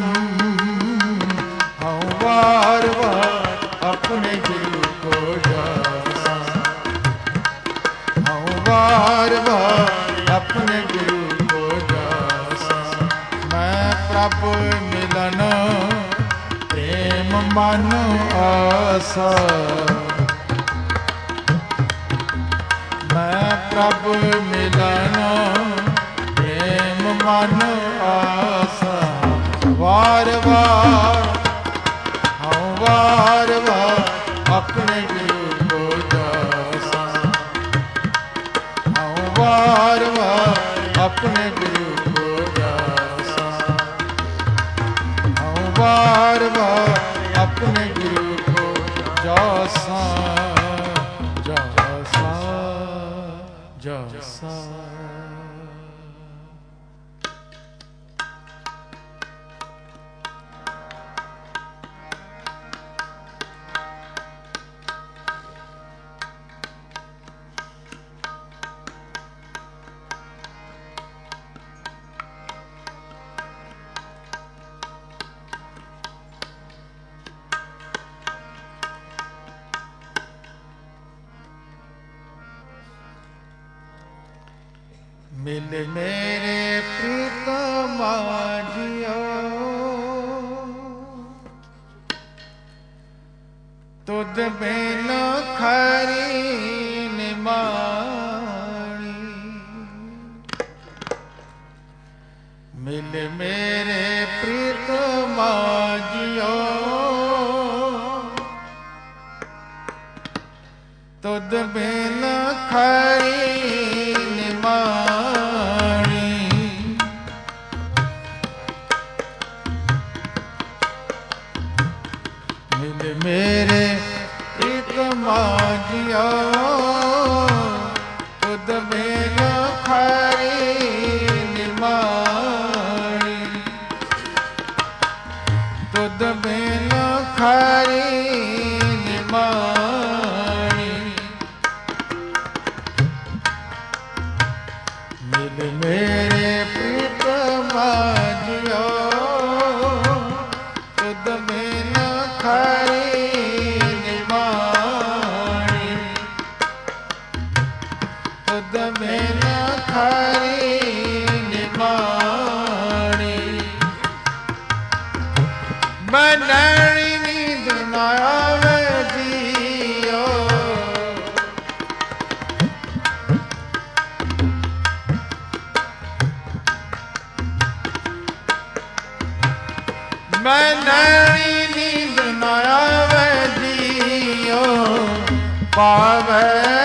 [SPEAKER 1] हम बार बार अपने गुरु को जासा, हम बार बार अपने गुरु को जासा। मैं प्रभु मिलन प्रेम मन आसा, मैं प्रभु मिलन प्रेम मन आसा। वार वार हम वार वार अपने गुरु को जासा, हम वार वार अपने गुरु को जासा, हम वार वार अपने गुरु को जासा जासा जासा। मिल मेरे प्रीतमा जियो, तुद बिन खरी निमाणी। मिल मेरे प्रीतमा जियो, तुद बिन खरी मेरे प्रीतमा जियो, तुद बिन खरी निमाणी। तुद बिन खरी निमाणी। मिल मेरे प्रीतमा जियो, तुद बिन खरी बिन खरी निमाणी। मैं नैनी नींद न आवे जियो, मैं नैनी नींद न आवे जियो। पावे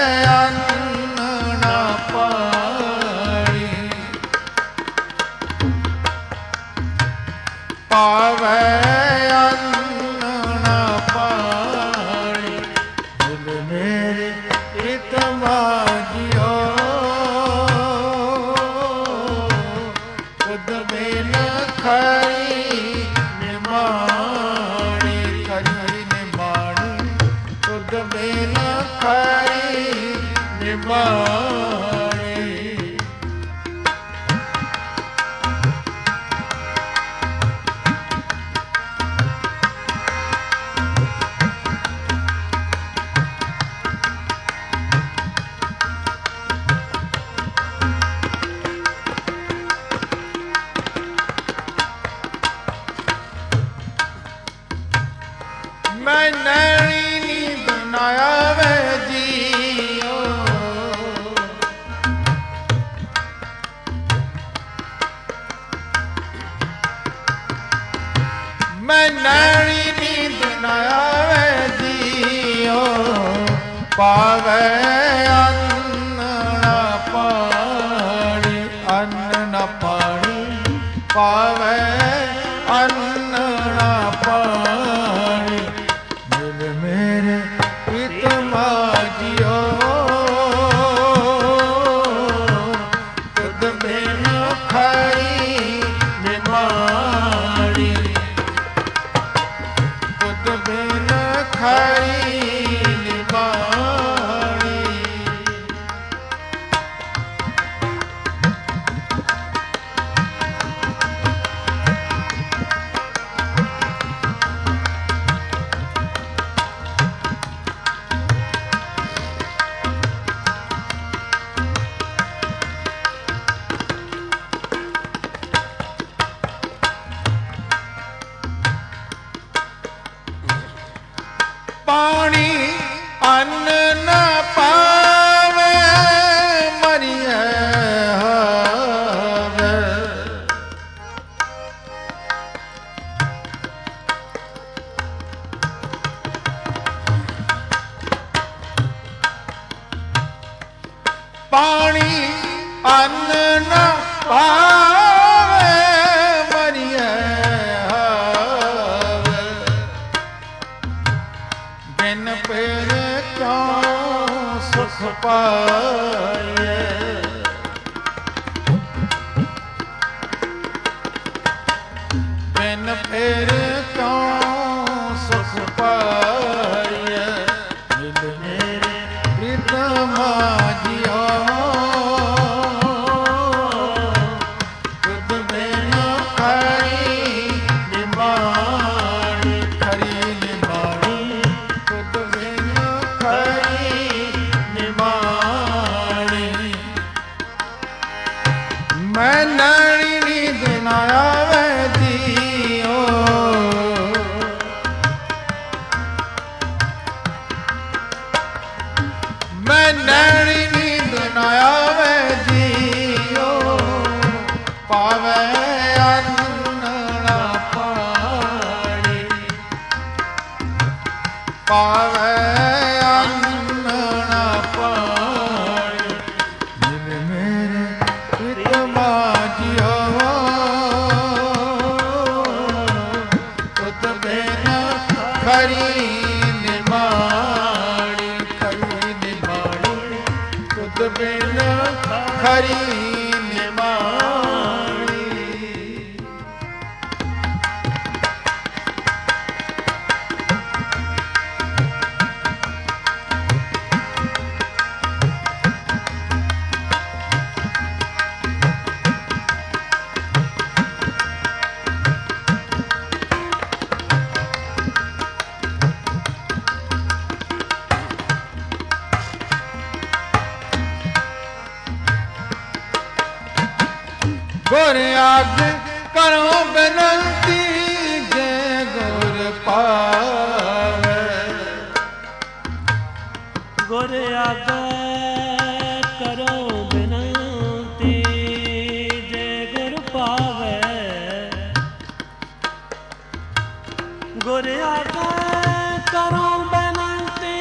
[SPEAKER 1] पावे अन्न न पानी। मिल मेरे प्रीतमा जियो, तुद बिन खरी निमाणी। खरी निमाणी, तुद बिन खरी निमाणी। मैं नैनी नींद न आवे जियो, मैं नैनी नींद न आवे जियो। पावे अन्न न पानी, अन्न न पानी। पावे ਅੰਨਣਾ ਪਾਣੀ ਮਿਲ ਮੇਰੇ ਪ੍ਰੀਤਮਾ ਜੀਓ ਤੁਧ ਬਿਨ ਖਾਈ ਨਿਮਾਣੀ ਤੁਧ ਬਿਨ ਖਾਈ ਨਿਮਾਣੀ ਪਾਣੀ ਅੰਨ ਨ ਪਾਵੇ ਮਰੀਏ ਹਾਵੇ ਪਾਣੀ ਅੰਨ ਨ ਪਾਵੇ ਮਰੀਏ ਹਾਵੇ ਬਿਨ ਪੇਰ ਕਿਉ ਸੁਖ ਪਾਏ ਬਿਨ ਪੇਰ ਕਿਉ ਸੁਖ ਪਾਏ ਮਿਲ ਮੇਰੇ ਪ੍ਰੀਤਮਾ ਜੀਓ ਤੁਧ ਬਿਨ ਖਾਈ ਨਿਮਾਣੀ ਖਰੀ ਨਿਮਾਣੀ ਤੁਧ ਬਿਨ ਖਾਈ ਨਿਮਾਣੀ ਮੈਂ ਨਾਣੀ ਨੀਂਦ ਨਾ ਆਵੇ ਜੀਓ ਮੈਂ ਨਾਣੀ ਨੀਂਦ ਨਾ ਆਵੇ ਜੀਓ ਪਾਵੇ ਅੰਨਣਾ ਪਾਣੀ ਪਾਵੇ ਅੰਨਣਾ ਪਾਣੀ ਮਿਲ ਮੇਰੇ ਪ੍ਰੀਤਮਾ ਜੀਓ ਤੁਧ ਬਿਨ ਖਰੀ ਨਿਮਾਣੀ ਖਰੀ ਨਿਮਾਣੀ ਤੁਧ ਬਿਨ ਖਰੀ ਨਿਮਾਣੀ ਗੁਰ ਆਗ ਕਰੋ ਬੇਨੰਤੀ ਜੇ ਗੁਰ ਪਾਵੇ
[SPEAKER 3] ਗੁਰ ਆਗੇ ਕਰੋ ਬਿਨਤੀ ਜੇ ਗੁਰ ਪਾਵੇ ਗੁਰ ਆਗੇ ਕਰੋ ਬਿਨਤੀ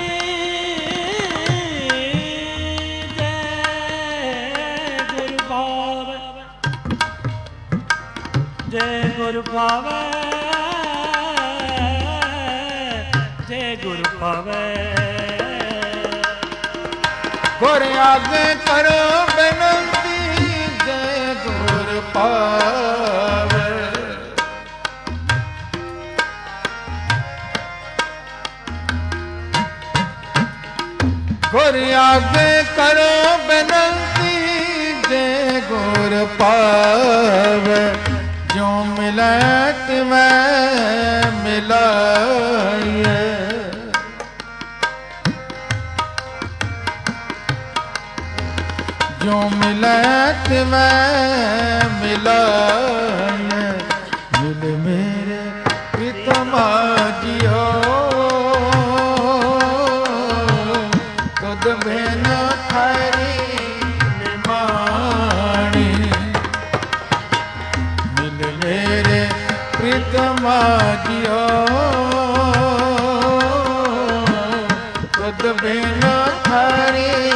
[SPEAKER 3] ਜੇ ਗੁਰ ਪਾਵੇ ਜੇ ਗੁਰ ਪਾਵੇ ਜੇ ਗੁਰ ਪਾਵੇ
[SPEAKER 1] ਗੁਰ ਆਗੇ ਕਰੋ ਬੇਨੰਤੀ ਜੇ ਗੁਰ ਪਾਵੇ ਗੁਰ ਆਗੇ ਕਰੋ ਬੇਨੰਤੀ ਜੇ ਗੁਰ ਪਾਵੇ ਜੋ ਮਿਲੈ ਤਿਵੈ ਮਿਲਾਈਐ ਜੋ ਮਿਲੈ ਤਿਵੈ ਮਿਲਾਈਐ ਮਿਲ ਮੇਰੇ ਪ੍ਰੀਤਮਾ ਜੀਓ ਤੁਧ ਬਿਨ ਖਰੀ ਨਿਮਾਣੀ ਮਿਲ ਮੇਰੇ ਪ੍ਰੀਤਮਾ ਜੀਓ ਤੁਧ ਬਿਨ ਖਰੀ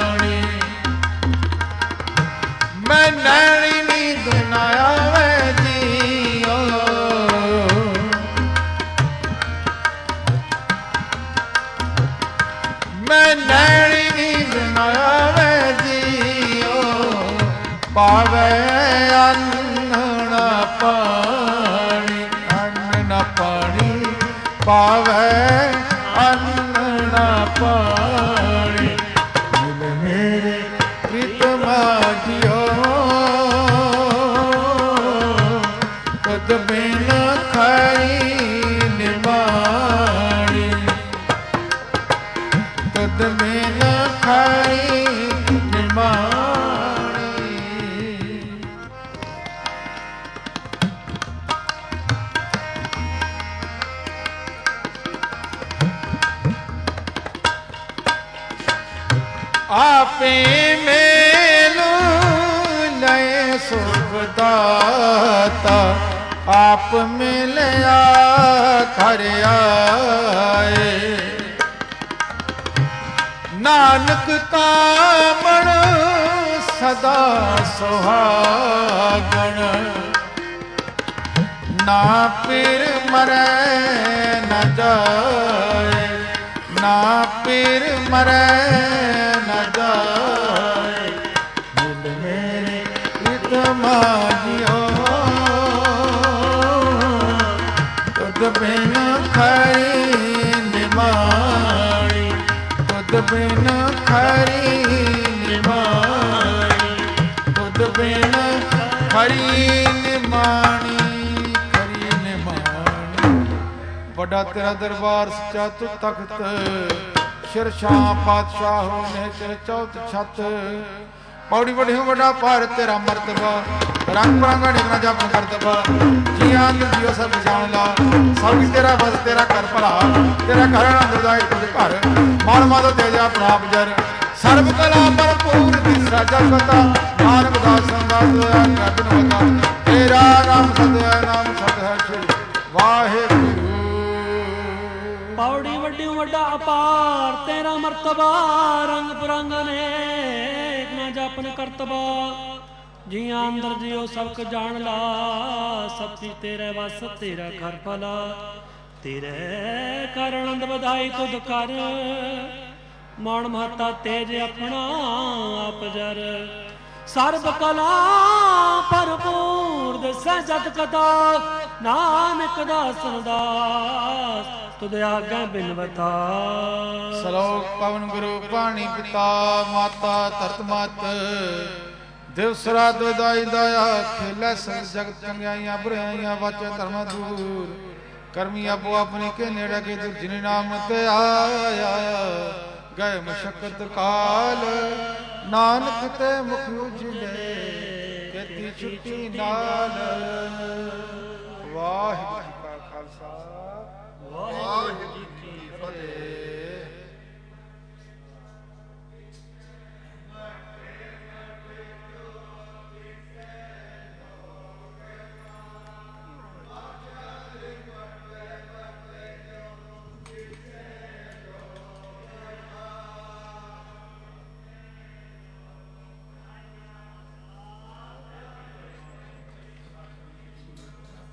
[SPEAKER 1] ਨਿਮਾਣੀ ਮੈਂ ਨੈਣੀ ਨੀਂਦ ਨਾ ਆਵੇ ਜੀ ਅੰਨ ਨਾ ਪਾਣੀ, ਅੰਨ ਨਾ ਪਾਣੀ ਪਾਵੇ, ਅੰਨ ਨਾ ਪਾਣੀ। ਮਿਲ ਮੇਰੇ ਪ੍ਰੀਤਮਾ ਜਿਓ, ਤੁਧ ਬਿਨ ਖਰੀ ਨਿਮਾਣੀ, ਤੁਧ ਬਿਨ ਖਰੀ ਨਿਮਾਣੀ। ਆਪੇ ਮੇਲੂ ਲਏ ਸੁਖ ਦਾਤਾ, ਆਪ ਮਿਲਿਆ ਘਰ ਆਏ। ਨਾਨਕ ਕਾਮਣ ਸਦਾ ਸੁਹਾਗਣ, ਨਾ ਪੀਰ ਮਰੈ ਨਾ ਜਾਏ, ਨਾ ਪੀਰ ਮਰੈ ਨਾ ਜਾਏ। ਮਿਲ ਮੇਰੇ ਪ੍ਰੀਤਮਾ ਜਿਓ, ਤੁਧ ਬਿਨ ਖਰੀ ਨਿਮਾਣੀ, ਤੁਧ ਬਿਨ ਖਰੀ ਨਿਮਾਣੀ, ਤੁਧ ਬਿਨ ਖਰੀ ਨਿਮਾਣੀ, ਖਰੀ ਨਿਮਾਣੀ। ਵੱਡਾ ਤੇਰਾ ਦਰਬਾਰ ਸੱਚਾ ਤੂੰ ਤਖਤ, ਸ਼ਿਰਸ਼ਾਹ ਪਾਤਸ਼ਾਹ ਨੇ ਤੇਰੇ ਚੌਥ ਛੱਤ। ਪੌੜੀ ਵੱਡੀ ਵੱਡਾ ਭਾਰ ਤੇਰਾ ਮਰਤਬਾ, ਰੰਗ ਬਰੰਗਾ ਨਿਕਣਾ ਜਪ ਕਰਤਬਾ। ਜੀਆਂ ਨੂੰ ਜੀਓ ਸਭ ਜਾਣ ਲਾ, ਸਭ ਤੇਰਾ ਬਸ ਤੇਰਾ ਕਰ ਭਲਾ। ਤੇਰਾ ਘਰ ਆਨੰਦਦਾਇ ਤੁਝ ਘਰ, ਮਾਨ ਮਾਧੋ ਤੇਜਾ ਪ੍ਰਭ ਜਰ। ਸਰਬ ਕਲਾ ਭਰਪੂਰ ਤੀਸਰਾ ਜਗਤਾ, ਨਾਨਕ ਦਾਸ ਸੰਗਤ ਕਰਨ ਵਤਾ। ਤੇਰਾ ਨਾਮ ਸਤ ਹੈ, ਨਾਮ ਸਤ ਹੈ ਸ਼੍ਰੀ ਵਾਹਿਗੁਰੂ।
[SPEAKER 3] ਪੌੜੀ ਵੱਡੀ ਵੱਡਾ ਅਪਾਰ ਤੇਰਾ ਮਰਤਬਾ, ਰੰਗ ਬਰੰਗ ਅਨੇਕ ਨਾ ਜਪਨ ਕਰਤਬਾ। ਜੀਆਂ ਅੰਦਰ ਜਿਉ ਸਭ ਕੁ ਜਾਣ ਲਾ, ਸਭੀ ਤੇਰੇ ਵਸ ਤੇਰਾ ਘਰ ਭਲਾ। ਤੇਰੇ ਕਰ ਆਨੰਦ ਵਧਾਈ ਤੁਧ ਕਰ, ਮੌਣ ਮਹਤਾ ਤੇਜ ਆਪਣਾ ਆਪ ਜਰ। ਸਰਬ ਕਲਾ ਭਰਪੂਰ ਦਿਸੈ ਜਤ ਕਥਾ, ਨਾਨਕ ਦਾਸਨ ਦਾਸ ਤੁਧ ਆਗੇ ਬਿਨਵਤਾ।
[SPEAKER 1] ਸਲੋਕ ਪਵਨ ਗੁਰੂ ਪਾਣੀ ਪਿਤਾ, ਮਾਤਾ ਧਰਤ ਮਤ। ਦਿਵਸ ਰਾਤ ਦਾਈ ਦਇਆ, ਖੇਲੇ ਸਭ ਜਗਤ ਚੰਗਿਆਈਆਂ ਬੁਰਾਈਆਂ ਵਾਚੇ ਧਰਮ ਦੂਰ। ਕਰਮੀ ਆਪੋ ਆਪਣੀ ਕੇ ਨੇੜੇ ਕੇ ਦੁਰ ਜਿਨ ਨਾਮ ਤੇ ਆਇਆ। ਗਏ ਮਸ਼ਕਤ ਕਾਲ, ਨਾਨਕ ਤੇ ਮੁਖ ਉਜਲੇ, ਕੀਤੀ ਛੁੱਟੀ ਨਾਲ। ਵਾਹਿਗੁਰੂ ਜੀ ਕਾ ਖਾਲਸਾ, ਵਾਹਿਗੁਰੂ ਜੀ ਕੀ ਫਤਿਹ।